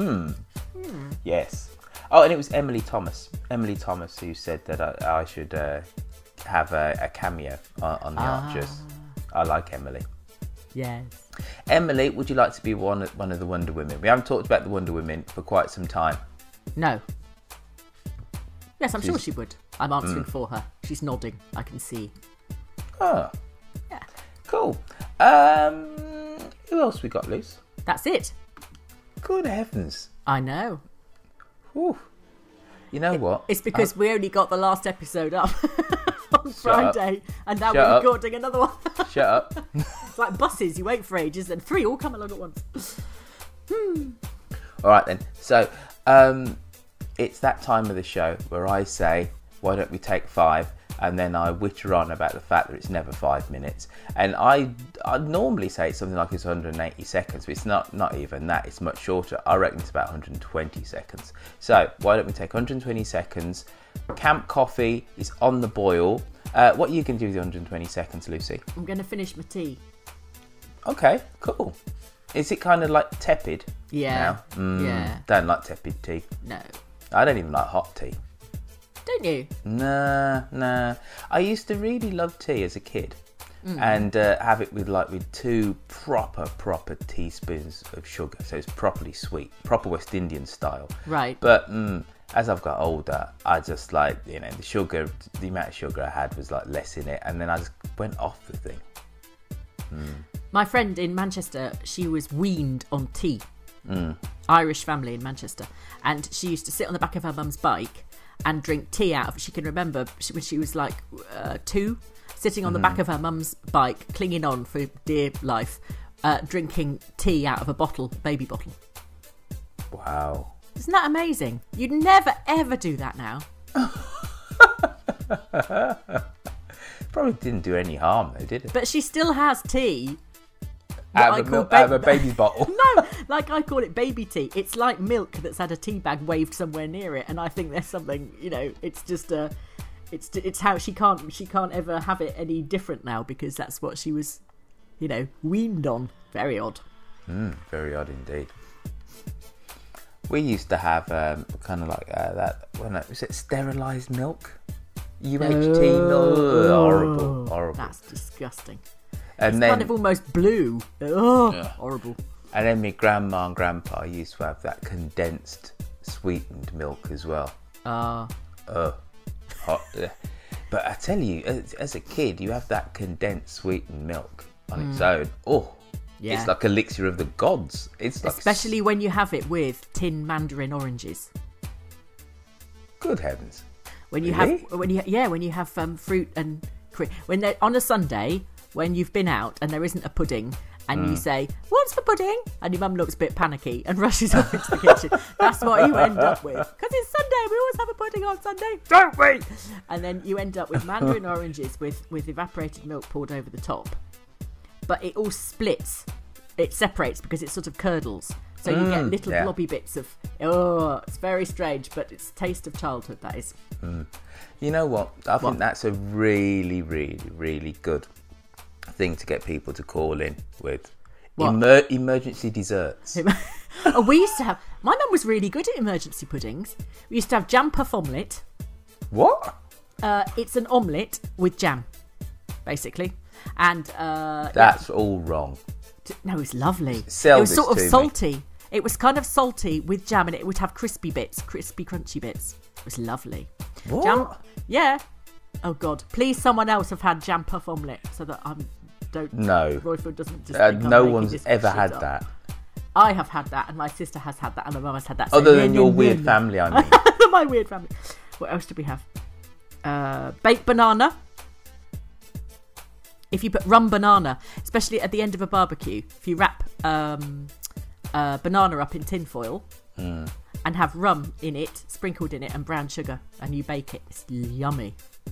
Yes. Oh, and it was Emily Thomas. Emily Thomas who said that I should have a cameo on the Archers. I like Emily. Yes. Emily, would you like to be one of the Wonder Women? We haven't talked about the Wonder Women for quite some time. No. Yes, I'm sure she would. I'm answering for her. She's nodding. I can see. Oh. Yeah. Cool. Who else we got, Luce? That's it. Good heavens. I know. Whew. You know what? It's because we only got the last episode up on Friday, and now we're recording another one. Shut up. It's like buses. You wait for ages, and 3 all come along at once. All right, then. So, it's that time of the show where I say, why don't we take 5? And then I witter on about the fact that it's never 5 minutes. And I normally say it's something like it's 180 seconds, but it's not even that. It's much shorter. I reckon it's about 120 seconds. So why don't we take 120 seconds? Camp coffee is on the boil. What are you going to do with the 120 seconds, Lucy? I'm going to finish my tea. Okay, cool. Is it kind of like tepid? Yeah. Now? Yeah. Don't like tepid tea. No. I don't even like hot tea. Don't you? Nah. I used to really love tea as a kid, and have it with 2 proper teaspoons of sugar, so it's properly sweet, proper West Indian style. Right. But as I've got older, I just the sugar, the amount of sugar I had was less in it, and then I just went off the thing. My friend in Manchester, she was weaned on tea. Irish family in Manchester, and she used to sit on the back of her mum's bike and drink tea out of. She can remember when she was 2, sitting on the back of her mum's bike, clinging on for dear life, drinking tea out of a bottle, baby bottle. Wow. Isn't that amazing? You'd never ever do that now. Probably didn't do any harm though, did it? But she still has tea. Out of a baby bottle. No, I call it baby tea. It's like milk that's had a tea bag waved somewhere near it, and I think there's something, it's just it's how she can't ever have it any different now, because that's what she was, weaned on. Very odd. Very odd indeed. We used to have kind of that. Was it sterilised milk? UHT milk. Horrible. That's disgusting. And it's then kind of almost blue. Horrible. And then my grandma and grandpa used to have that condensed sweetened milk as well. Hot. But I tell you, as a kid, you have that condensed sweetened milk on its own. Oh, yeah. It's like elixir of the gods. It's like especially when you have it with tin mandarin oranges. Good heavens! When you have fruit and cream. When they're on a Sunday, when you've been out and there isn't a pudding, and you say, "What's for pudding?" and your mum looks a bit panicky and rushes off into the kitchen. That's what you end up with. Because it's Sunday, we always have a pudding on Sunday, don't we? And then you end up with mandarin oranges with evaporated milk poured over the top. But it all splits. It separates because it sort of curdles. So you get little blobby bits of... it's very strange, but it's taste of childhood, that is. You know what? I think that's a really, really, really good thing to get people to call in with. Emergency desserts. We used to have... My mum was really good at emergency puddings. We used to have jam puff omelette. What? It's an omelette with jam, basically. And that's all wrong. No, it's lovely. It was sort of salty. It was kind of salty with jam, and it would have crispy, crunchy bits. It was lovely. What? Jam, yeah. Oh God! Please, someone else have had jam puff omelette so that No. Royfield doesn't just. Think no one's ever had that. I have had that, and my sister has had that, and my mum has had that. Other than your weird family, I mean. My weird family. What else did we have? Baked banana. If you put rum banana, especially at the end of a barbecue, if you wrap banana up in tinfoil and have rum in it, sprinkled in it, and brown sugar, and you bake it. It's yummy.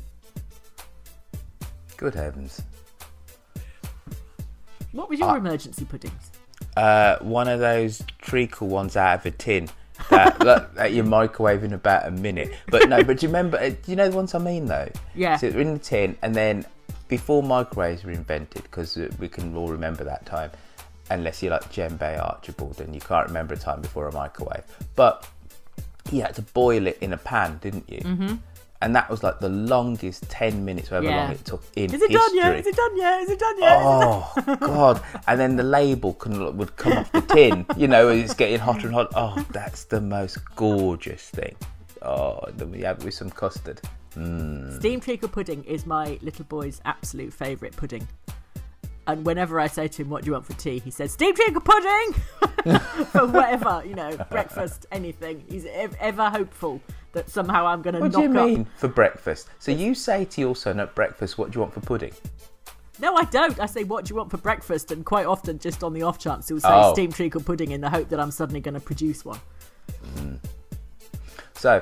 Good heavens. What was your emergency puddings? One of those treacle ones out of a tin that you microwave in about a minute. But do you remember? Do you know the ones I mean though? Yeah. So they're in the tin, and then before microwaves were invented, because we can all remember that time, unless you're like Djembe Archibald and you can't remember a time before a microwave. But you had to boil it in a pan, didn't you? Mm-hmm. And that was like the longest 10 minutes, however long it took in history. Is it done yet? Is it done yet? Is it done yet? Oh, God. And then the label would come off the tin, it's getting hotter and hotter. Oh, that's the most gorgeous thing. Oh, then we have it with some custard. Steamed treacle pudding is my little boy's absolute favourite pudding. And whenever I say to him, what do you want for tea? He says, steamed treacle pudding! For whatever, breakfast, anything. He's ever hopeful that somehow I'm going to knock up. What do you mean for breakfast? So you say to your son at breakfast, what do you want for pudding? No, I don't. I say, what do you want for breakfast? And quite often, just on the off chance, he'll say steamed treacle pudding in the hope that I'm suddenly going to produce one. So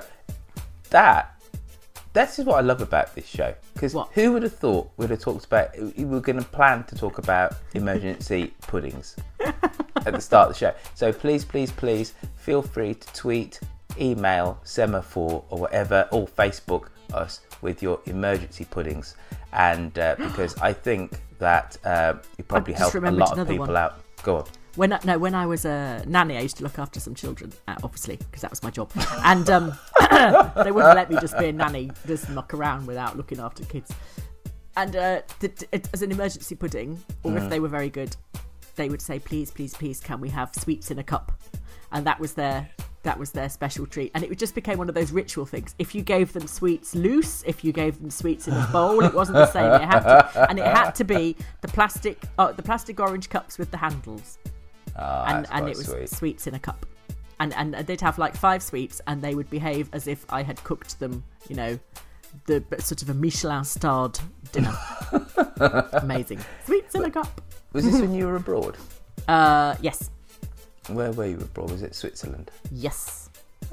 that's what I love about this show. Because who would have thought we'd have talked about, we were going to plan to talk about emergency puddings at the start of the show. So please, please, please feel free to tweet, email, semaphore or whatever, or Facebook us with your emergency puddings. And because I think that you probably help a lot of people out. Go on. When I was a nanny, I used to look after some children, obviously, because that was my job. And they wouldn't let me just be a nanny, just muck around without looking after kids. And as an emergency pudding, or if they were very good, they would say, please, please, please, can we have sweets in a cup? And that was their special treat. And it just became one of those ritual things. If you gave them sweets loose, if you gave them sweets in a bowl, it wasn't the same. It had to be the plastic orange cups with the handles. And it was sweet. Sweets in a cup. And they'd have like 5 sweets, and they would behave as if I had cooked them, the sort of a Michelin-starred dinner. Amazing. Sweets in a cup. Was this when you were abroad? Yes. Where were you abroad? Was it Switzerland? Yes.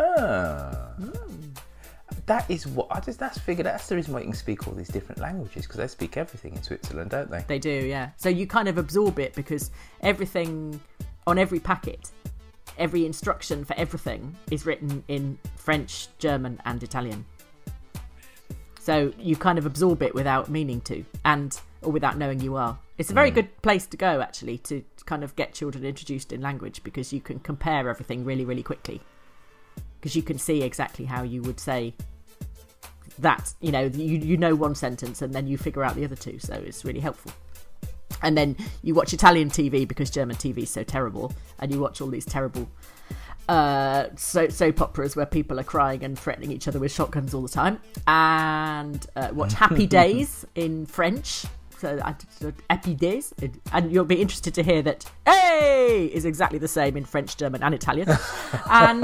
That is what I just figured out. That's the reason why you can speak all these different languages, because they speak everything in Switzerland, don't they? They do, yeah. So you kind of absorb it because everything on every packet, every instruction for everything is written in French, German, and Italian. So you kind of absorb it without meaning to, or without knowing you are. It's a very good place to go, actually, to kind of get children introduced in language, because you can compare everything really, really quickly. Because you can see exactly how you would say that, you know one sentence and then you figure out the other two. So it's really helpful. And then you watch Italian TV because German TV is so terrible, and you watch all these terrible soap operas where people are crying and threatening each other with shotguns all the time, and watch Happy Days in French. So Happy Days, and you'll be interested to hear that "hey" is exactly the same in French, German, and Italian. And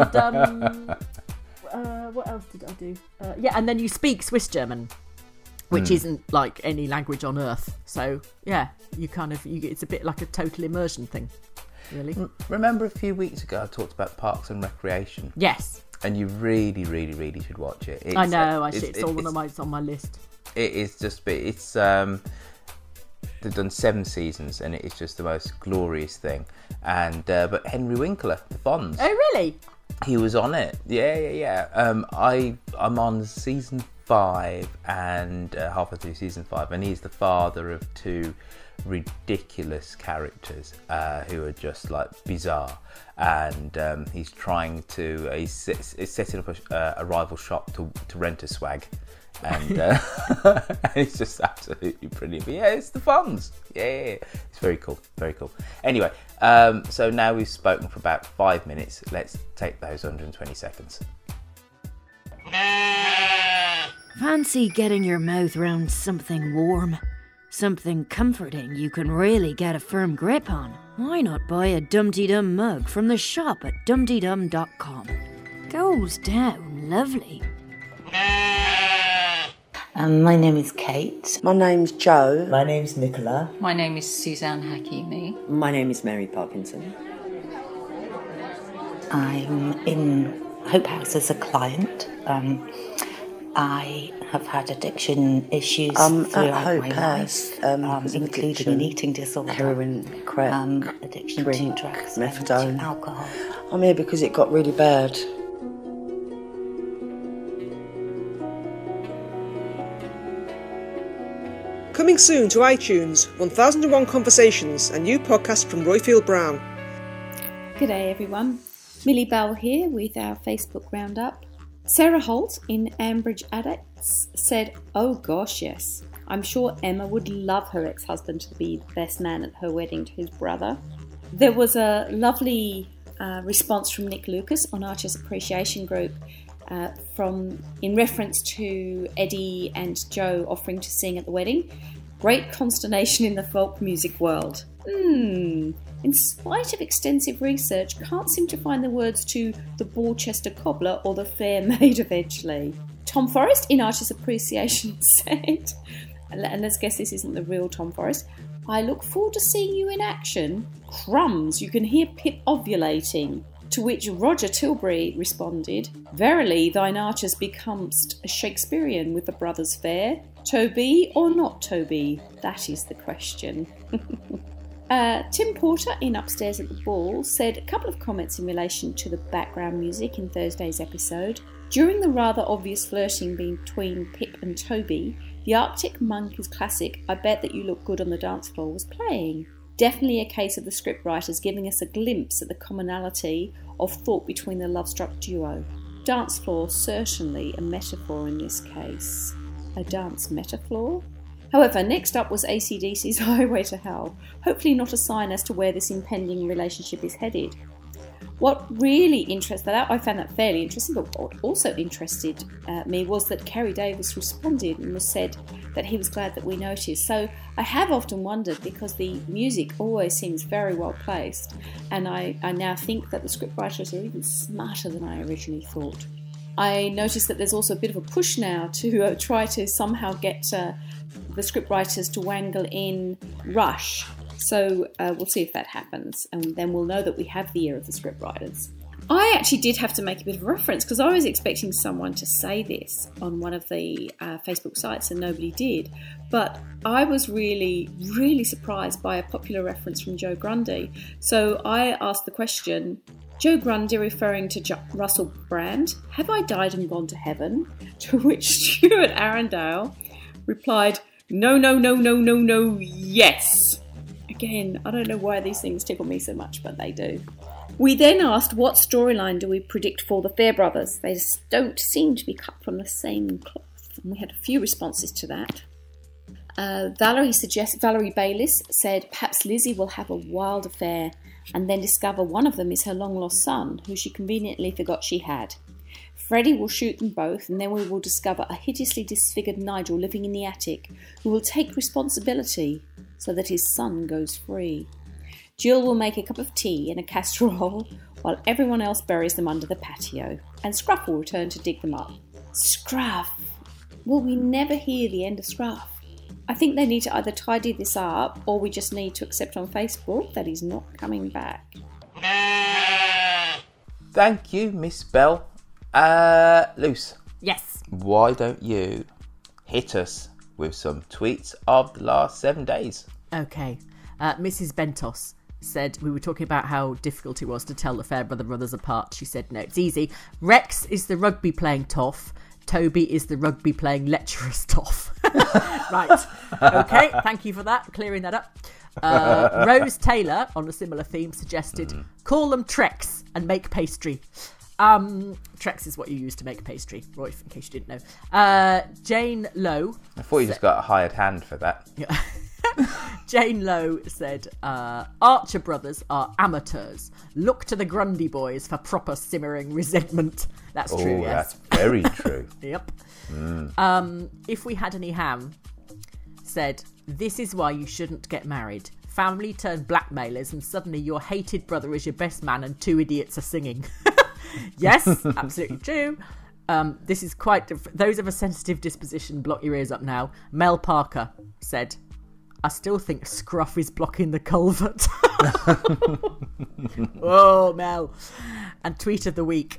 what else did I do? And then you speak Swiss German, which isn't like any language on earth. So yeah, it's a bit like a total immersion thing, really. Remember a few weeks ago I talked about Parks and Recreation? Yes. And you really, really, really should watch it. I know. It's on my list. It is just. They've done 7 seasons, and it is just the most glorious thing. And but Henry Winkler, the Fonz. Oh, really? He was on it. Yeah. I'm on season 5 and halfway through season 5, and he's the father of 2 ridiculous characters who are just like bizarre. And he's trying to. He's setting up a rival shop to rent a swag. And it's just absolutely brilliant. But yeah, it's the Fonz. Yeah, it's very cool. Very cool. Anyway, so now we've spoken for about 5 minutes. Let's take those 120 seconds. Fancy getting your mouth round something warm? Something comforting you can really get a firm grip on? Why not buy a Dumpty Dum mug from the shop at dumptydum.com? Goes down lovely. My name is Kate. My name's Jo. My name's Nicola. My name is Suzanne Hakimi. My name is Mary Parkinson. I'm in Hope House as a client. I have had addiction issues throughout my life, including an eating disorder, heroin, crack, addiction drink, to drugs, methadone, and alcohol. I'm here because it got really bad. Coming soon to iTunes, 1001 Conversations, a new podcast from Roifield Brown. G'day everyone, Millie Bell here with our Facebook roundup. Sarah Holt in Ambridge Addicts said, "Oh gosh, yes. I'm sure Emma would love her ex-husband to be the best man at her wedding to his brother." There was a lovely response from Nick Lucas on Archer's Appreciation Group in reference to Eddie and Joe offering to sing at the wedding. Great consternation in the folk music world. In spite of extensive research, can't seem to find the words to The Borchester Cobbler or The Fair Maid of Edgeley. Tom Forrest in Archer's Appreciation said, and let's guess this isn't the real Tom Forrest, "I look forward to seeing you in action. Crumbs, you can hear Pip ovulating." To which Roger Tilbury responded, "Verily thine Archers becomest Shakespearean with the brothers fair. Toby or not Toby? That is the question." Tim Porter in Upstairs at the Ball said a couple of comments in relation to the background music in Thursday's episode. During the rather obvious flirting between Pip and Toby, the Arctic Monkeys classic "I Bet That You Look Good on the Dance Floor" was playing. Definitely a case of the scriptwriters giving us a glimpse at the commonality of thought between the love-struck duo. Dance floor, certainly a metaphor in this case. A dance metaphor? However, next up was AC/DC's Highway to Hell, hopefully not a sign as to where this impending relationship is headed. What really interested that, I found that fairly interesting, but what also interested me was that Kerry Davis responded and said that he was glad that we noticed. So I have often wondered, because the music always seems very well placed, and I now think that the scriptwriters are even smarter than I originally thought. I noticed that there's also a bit of a push now to try to somehow get the scriptwriters to wangle in Rush. So we'll see if that happens, and then we'll know that we have the ear of the scriptwriters. I actually did have to make a bit of a reference because I was expecting someone to say this on one of the Facebook sites and nobody did. But I was really, really surprised by a popular reference from Joe Grundy. So I asked the question, Joe Grundy referring to Russell Brand, "Have I died and gone to heaven?" To which Stuart Arundale replied, "No, no, no, no, no, no, yes." Again, I don't know why these things tickle me so much, but they do. We then asked, what storyline do we predict for the Fairbrothers? They just don't seem to be cut from the same cloth. And we had a few responses to that. Valerie Bayliss said, perhaps Lizzie will have a wild affair and then discover one of them is her long-lost son, who she conveniently forgot she had. Freddie will shoot them both, and then we will discover a hideously disfigured Nigel living in the attic, who will take responsibility so that his son goes free. Jill will make a cup of tea and a casserole, while everyone else buries them under the patio, and Scruff will return to dig them up. Scruff! Will we never hear the end of Scruff? I think they need to either tidy this up, or we just need to accept on Facebook that he's not coming back. Thank you, Miss Bell. Luce. Yes. Why don't you hit us with some tweets of the last 7 days? Okay. Mrs. Bentos said, we were talking about how difficult it was to tell the Fairbrother brothers apart. She said, no, it's easy. Rex is the rugby playing toff. Toby is the rugby playing lecherous toff. Right. Okay. Thank you for that. Clearing that up. Rose Taylor, on a similar theme, suggested, call them Trex and make pastry. Trex is what you use to make pastry, Roy, in case you didn't know. Jane Lowe. I thought you just got a hired hand for that. Yeah. Jane Lowe said, Archer brothers are amateurs. Look to the Grundy boys for proper simmering resentment. That's true, yes. That's very true. Yep. If we had any ham, said, this is why you shouldn't get married. Family turn blackmailers and suddenly your hated brother is your best man and two idiots are singing. Yes, absolutely true. This is quite... Those of a sensitive disposition, block your ears up now. Mel Parker said, I still think Scruff is blocking the culvert. Oh, Mel. and Tweet of the Week.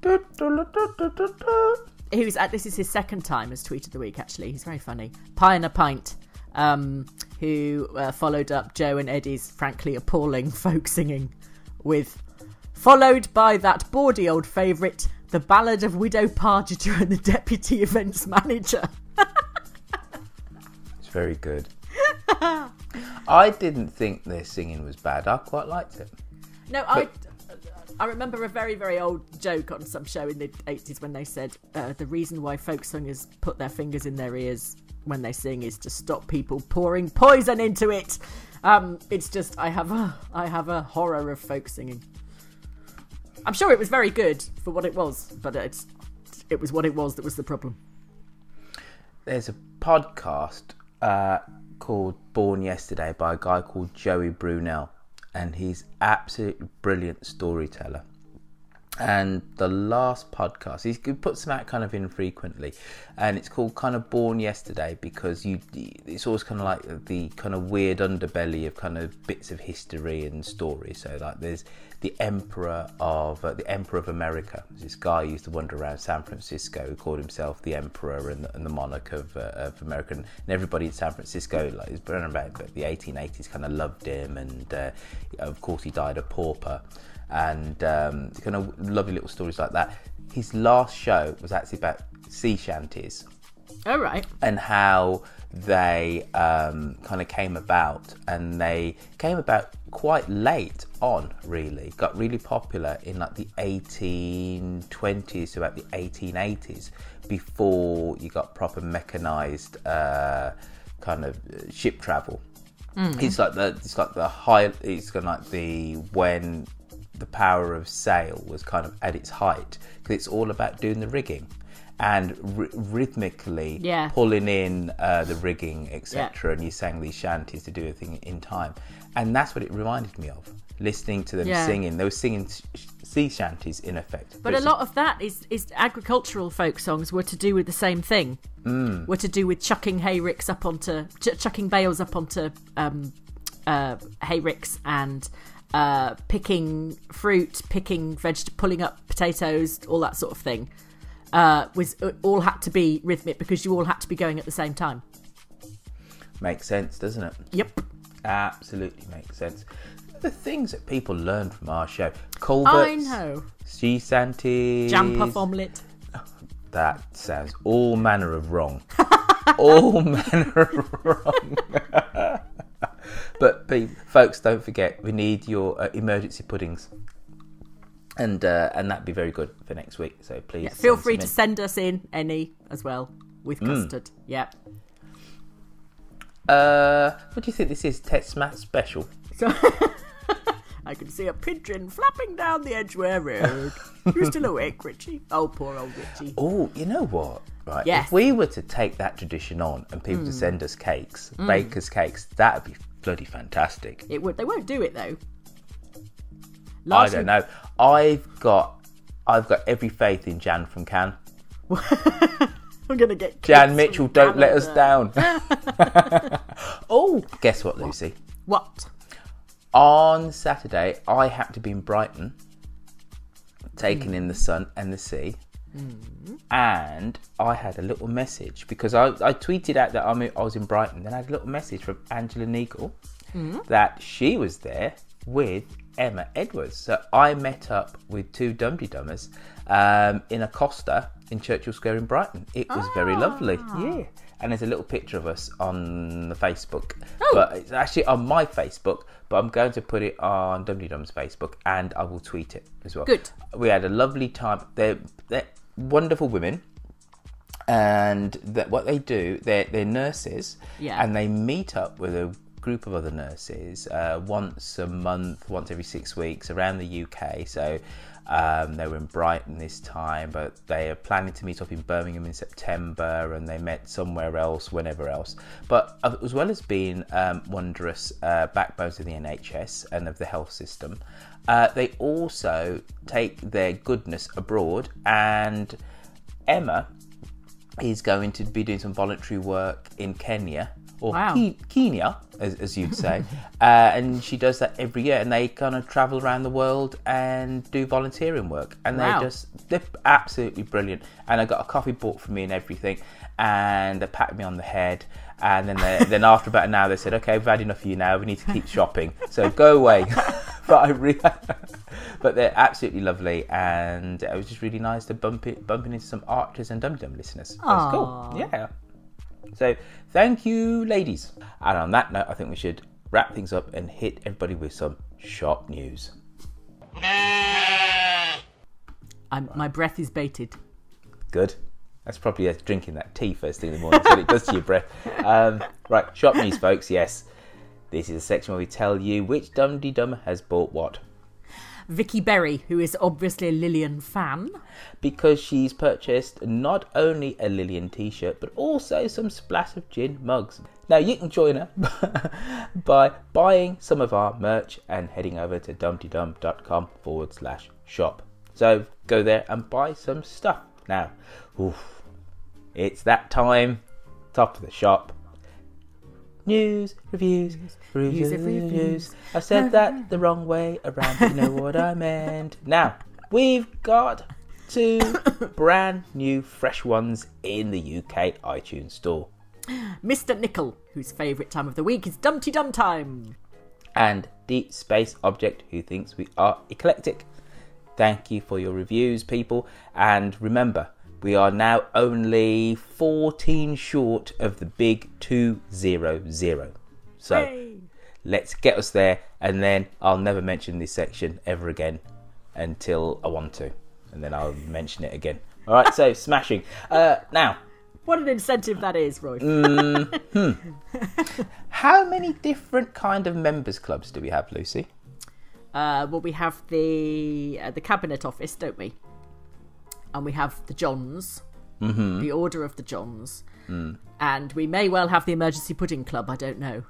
This is his second time as Tweet of the Week, actually. He's very funny. Pie and a Pint, who followed up Joe and Eddie's frankly appalling folk singing with, followed by that bawdy old favourite, The Ballad of Widow Pargeter and the Deputy Events Manager. It's very good. I didn't think their singing was bad. I quite liked it. No, I remember a very, very old joke on some show in the 80s when they said the reason why folk singers put their fingers in their ears when they sing is to stop people pouring poison into it. It's just I have a horror of folk singing. I'm sure it was very good for what it was, but it was what it was that was the problem. There's a podcast called Born Yesterday by a guy called Joey Brunel, and he's absolutely brilliant storyteller. And the last podcast, he puts them out kind of infrequently, and it's called kind of Born Yesterday because it's always kind of like the kind of weird underbelly of kind of bits of history and story. So like there's the Emperor of America. This guy who used to wander around San Francisco who called himself the Emperor and the Monarch of America, and everybody in San Francisco, like he's around about the 1880s, kind of loved him, and of course he died a pauper. And kind of lovely little stories like that. His last show was actually about sea shanties. Oh, right. And how they kind of came about. And they came about quite late on, really. Got really popular in like the 1820s to about the 1880s, before you got proper mechanised kind of ship travel. It's like when the power of sail was kind of at its height, because it's all about doing the rigging and rhythmically pulling in the rigging, etc. And you sang these shanties to do a thing in time, and that's what it reminded me of, listening to them singing. They were singing sea shanties in effect, but a lot of that is agricultural folk songs were to do with the same thing. Were to do with chucking hayricks up onto chucking bales up onto hayricks, and picking fruit, picking pulling up potatoes, all that sort of thing. Was all had to be rhythmic because you all had to be going at the same time. Makes sense, doesn't it? Yep. Absolutely makes sense. The things that people learn from our show: culverts, I know, sea shanties, jam puff omelette. That sounds all manner of wrong. All manner of wrong. But folks, don't forget, we need your emergency puddings, and that'd be very good for next week. So please, feel free to send us in any as well with custard. Yeah. What do you think this is? Tetsmat special. I can see a pigeon flapping down the Edgware Road. You're still awake, Richie? Oh, poor old Richie. Oh, you know what? Right. Yes. If we were to take that tradition on and people to send us cakes, baker's cakes, that'd be bloody fantastic. It would. They won't do it though. I don't know. I've got every faith in Jan from Cannes. I'm gonna get Jan Mitchell. Don't let us down. Oh, guess what, Lucy? What? On Saturday, I had to be in Brighton, taking in the sun and the sea. And I had a little message, because I tweeted out that I was in Brighton. Then I had a little message from Angela Neagle that she was there with Emma Edwards. So I met up with two Dum-Dee-Dummers in a Costa in Churchill Square in Brighton. It was very lovely. Yeah. And there's a little picture of us on the Facebook. But it's actually on my Facebook, but I'm going to put it on Dum-Dee-Dum's Facebook, and I will tweet it as well. Good. We had a lovely time. They're wonderful women, and what they do, they're nurses, and they meet up with a group of other nurses once a month, once every 6 weeks around the UK. So they were in Brighton this time, but they are planning to meet up in Birmingham in September, and they met somewhere else, whenever else. But as well as being wondrous backbones of the NHS and of the health system, they also take their goodness abroad, and Emma is going to be doing some voluntary work in Kenya or Wow. Kenya, as you'd say. And she does that every year, and they kind of travel around the world and do volunteering work. And Wow. they're absolutely brilliant. And I got a coffee bought for me and everything, and they patted me on the head. And then after about an hour, they said, "Okay, we've had enough of you now. We need to keep shopping, so go away." But they're absolutely lovely, and it was just really nice to bumping into some Archers and Dum Dum listeners. That's cool. Yeah. So thank you, ladies. And on that note, I think we should wrap things up and hit everybody with some shop news. My breath is baited. Good. That's probably drinking that tea first thing in the morning. That's what it does to your breath. Right, shop news, folks. Yes, this is a section where we tell you which Dum-de-Dum has bought what. Vicky Berry, who is obviously a Lillian fan. Because she's purchased not only a Lillian t-shirt, but also some Splash of Gin mugs. Now, you can join her by buying some of our merch and heading over to dumtydum.com/shop. So go there and buy some stuff. Now, it's that time, top of the shop. News, reviews. I said that the wrong way around, but you know what I meant. Now, we've got 2 brand new fresh ones in the UK iTunes store. Mr. Nickel, whose favourite time of the week is Dumpty Dum time. And Deep Space Object, who thinks we are eclectic. Thank you for your reviews, people. And remember, we are now only 14 short of the big 200. So let's get us there, and then I'll never mention this section ever again until I want to, and then I'll mention it again. All right, so smashing. Now, what an incentive that is, Roy. How many different kind of members clubs do we have, Lucy? Well, we have the Cabinet Office, don't we? And we have the Johns, the Order of the Johns, and we may well have the Emergency Pudding Club. I don't know.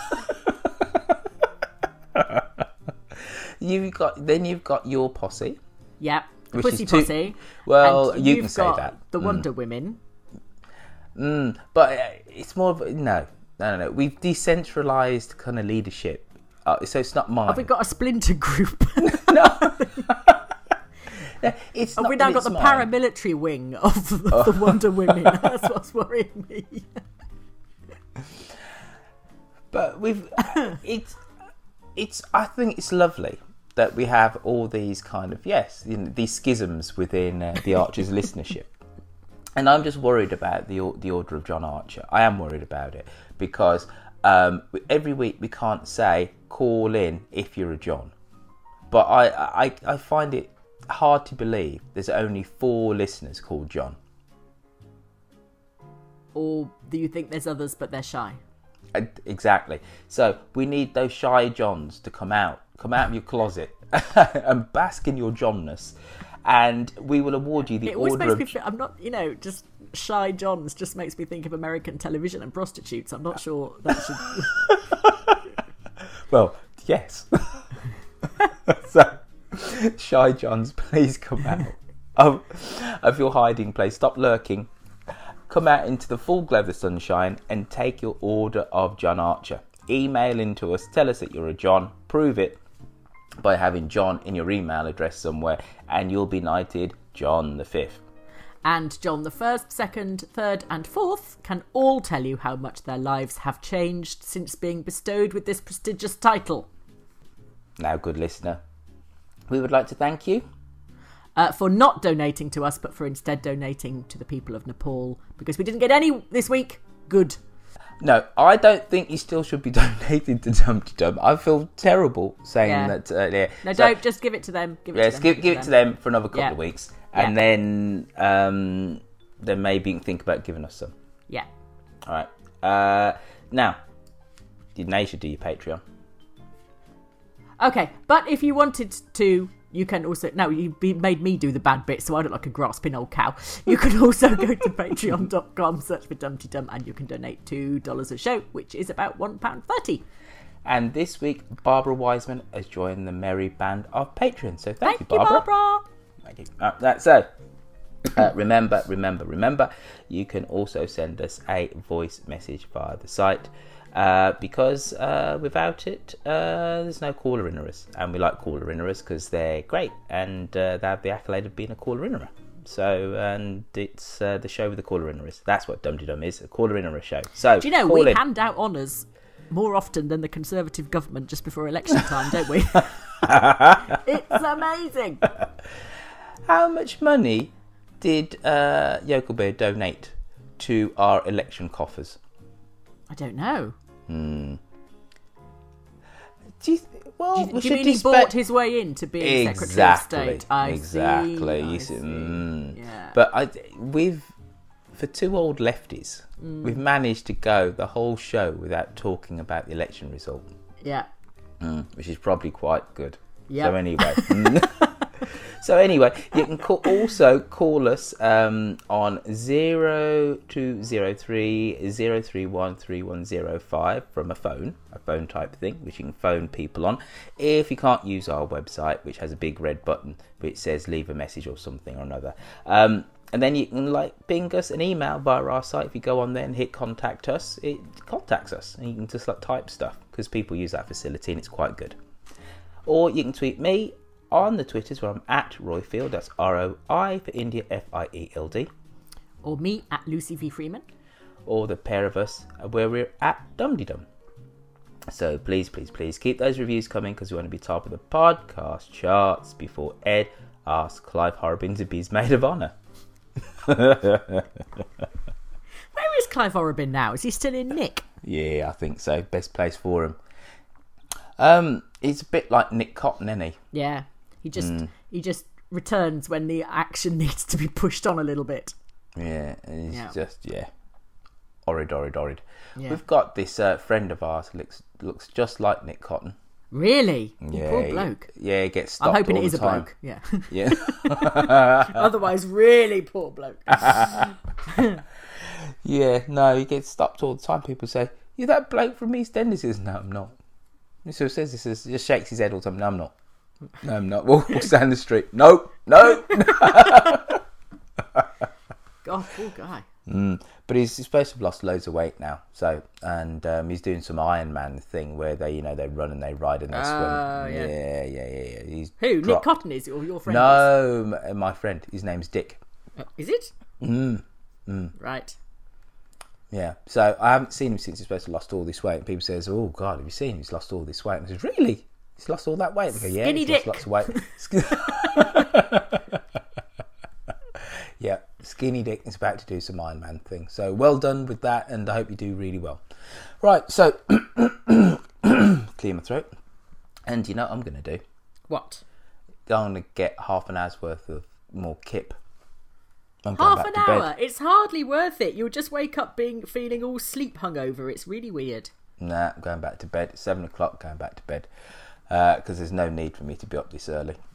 You've got your posse. Yeah, the Pussy Posse. Well, and you can say got that. The Wonder Women. But it's more of no. We've decentralised kind of leadership, so it's not mine. Have we got a splinter group? It's Have we now got the paramilitary wing of the Wonder Women? That's what's worrying me. But I think it's lovely that we have all these kind of these schisms within the Archer's listenership. And I'm just worried about the Order of John Archer. I am worried about it because every week we can't say call in if you're a John. But I find it hard to believe there's only 4 listeners called John. Or do you think there's others but they're shy? Exactly. So we need those shy Johns to come out of your closet and bask in your Johnness, and we will award you the It always Order makes me I'm not, just shy Johns just makes me think of American television and prostitutes. I'm not sure that should... Well, yes. So, shy Johns, please come out of your hiding place. Stop lurking. Come out into the full glow of the sunshine and take your order of John Archer. Email into us, tell us that you're a John, prove it by having John in your email address somewhere, and you'll be knighted John the 5th. And John the 1st, 2nd, 3rd and 4th can all tell you how much their lives have changed since being bestowed with this prestigious title. Now, good listener, we would like to thank you for not donating to us, but for instead donating to the people of Nepal, because we didn't get any this week. Good. No, I don't think you still should be donating to Dumpty Dum. I feel terrible saying that. No, don't. Just give it to them. Give it to them for another couple of weeks, and then maybe you can think about giving us some. Yeah. All right. Now, did Naisha do your Patreon? Okay, but if you wanted to, you can also... No, you made me do the bad bit, so I look like a grasping old cow. You can also go to patreon.com, search for Dumpty Dum, and you can donate $2 a show, which is about £1.30. And this week, Barbara Wiseman has joined the merry band of patrons. So thank you, Barbara. Barbara. Thank you. That's so. Remember, you can also send us a voice message via the site. Because without it, there's no caller-innerers. And we like caller-innerers because they're great. And they have the accolade of being a caller-innerer. So, and it's the show with the caller-innerers. That's what Dum Tee Dum is, a caller-innerer show. So, do you know, we hand out honours more often than the Conservative government just before election time, don't we? It's amazing. How much money did Yokel Bear donate to our election coffers? I don't know. Do you mean he bought his way into being Secretary of State? Exactly. Yeah. But for two old lefties, we've managed to go the whole show without talking about the election result. Yeah. Which is probably quite good. Yep. So anyway, you can also call us on 0203 031 3105 from a phone type thing, which you can phone people on. If you can't use our website, which has a big red button which says leave a message or something or another. And then you can ping us an email via our site. If you go on there and hit contact us, it contacts us, and you can just type stuff because people use that facility and it's quite good. Or you can tweet me on the Twitters where I'm at Roifield, that's ROI for India, FIELD. Or me at Lucy V. Freeman. Or the pair of us where we're at Dum Tee Dum. So please keep those reviews coming because we want to be top of the podcast charts before Ed asks Clive Horrobin to be his maid of honour. Where is Clive Horrobin now? Is he still in Nick? Yeah, I think so. Best place for him. He's a bit like Nick Cotton, isn't he? Yeah. He just returns when the action needs to be pushed on a little bit. Yeah, and he's just horrid. Yeah. We've got this friend of ours who looks just like Nick Cotton. Really? Yeah, poor bloke. He gets stopped. I'm hoping all it is the a time. bloke. Yeah. Yeah. Otherwise, really poor bloke. Yeah, no, he gets stopped all the time. People say, "You're that bloke from EastEnders." He says, "No, I'm not." He sort of says this, just shakes his head all the time. "No, I'm not. No, I'm not." Walks down the street. No. God, poor guy. But he's supposed to have lost loads of weight now. So, and he's doing some Ironman thing where they run and they ride and they swim. Yeah. He's Nick Cotton is, or your friend? No, my friend. His name's Dick. Is it? Right. Yeah. So I haven't seen him since he's supposed to have lost all this weight. And people says, "Oh God, have you seen him? He's lost all this weight?" And I says, "Really? He's lost all that weight?" They go, "Yeah, Skinny he's Dick. lost lots of weight." Yeah, Skinny Dick is about to do some Ironman thing. So well done with that, and I hope you do really well. Right, so clear my throat. And you know what I'm going to do? What? I'm going to get half an hour's worth of more kip. Half an hour? It's hardly worth it. You'll just wake up feeling all sleep hungover. It's really weird. Nah, I'm going back to bed. It's 7 o'clock, going back to bed. Because there's no need for me to be up this early.